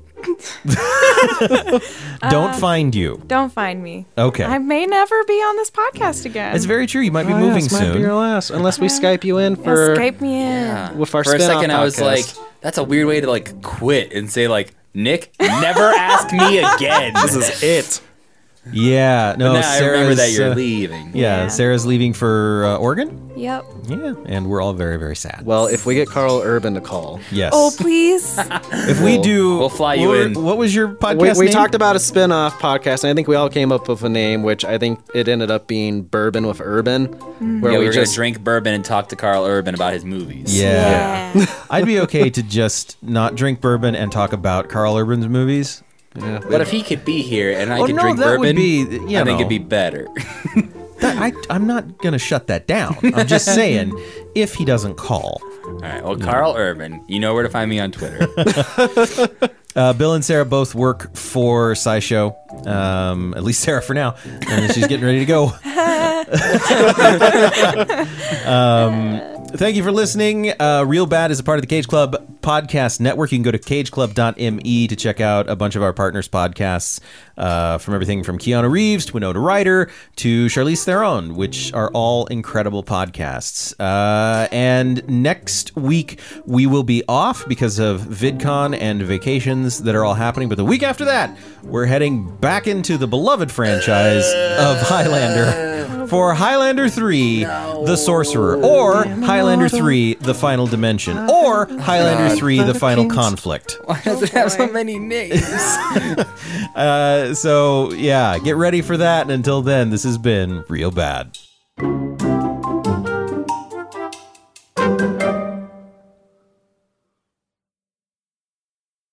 Don't find you. Don't find me. Okay. I may never be on this podcast again. It's very true. You might be Oh, yeah, moving this might be your soon. last, unless we Skype you in Yeah, for. Skype me in. Yeah. With our For a spin-off second, I was podcast. like, that's a weird way to like quit and say like, Nick, never ask me again. This is it. Yeah. No, But now I Sarah's, remember that you're uh, leaving. Yeah, Yeah. Sarah's leaving for uh, Oregon. Yep. Yeah, and we're all very, very sad. Well, if we get Carl Urban to call. Yes. Oh, please. if we We'll- do, we'll fly you what, in. What was your podcast We, we name? talked about a spin-off podcast, and I think we all came up with a name, which I think it ended up being Bourbon with Urban, where Yeah, we we were just gonna drink bourbon and talk to Carl Urban about his movies. Yeah. Yeah. I'd be okay to just not drink bourbon and talk about Carl Urban's movies. yeah. But if he could be here and I Oh, could no, drink that would bourbon, be- you I think know. it'd be better. That, I, I'm not going to shut that down. I'm just saying, if he doesn't call. All right. Well, Carl Urban, you know where to find me on Twitter. Uh, Bill and Sarah both work for SciShow, um, at least Sarah for now. And she's getting ready to go. um, thank you for listening. Uh, Real Bad is a part of the Cage Club podcast network. You can go to cage club dot m e to check out a bunch of our partners' podcasts, uh, from everything from Keanu Reeves to Winona Ryder to Charlize Theron, which are all incredible podcasts. Uh, and next week, we will be off because of VidCon and vacations that are all happening. But the week after that, we're heading back into the beloved franchise of Highlander for Highlander three, The Sorcerer, or Highlander three, The Final Dimension, or Highlander three, The Final Conflict. Why does it have so many names? Uh, so, yeah, get ready for that. And until then, this has been Real Bad.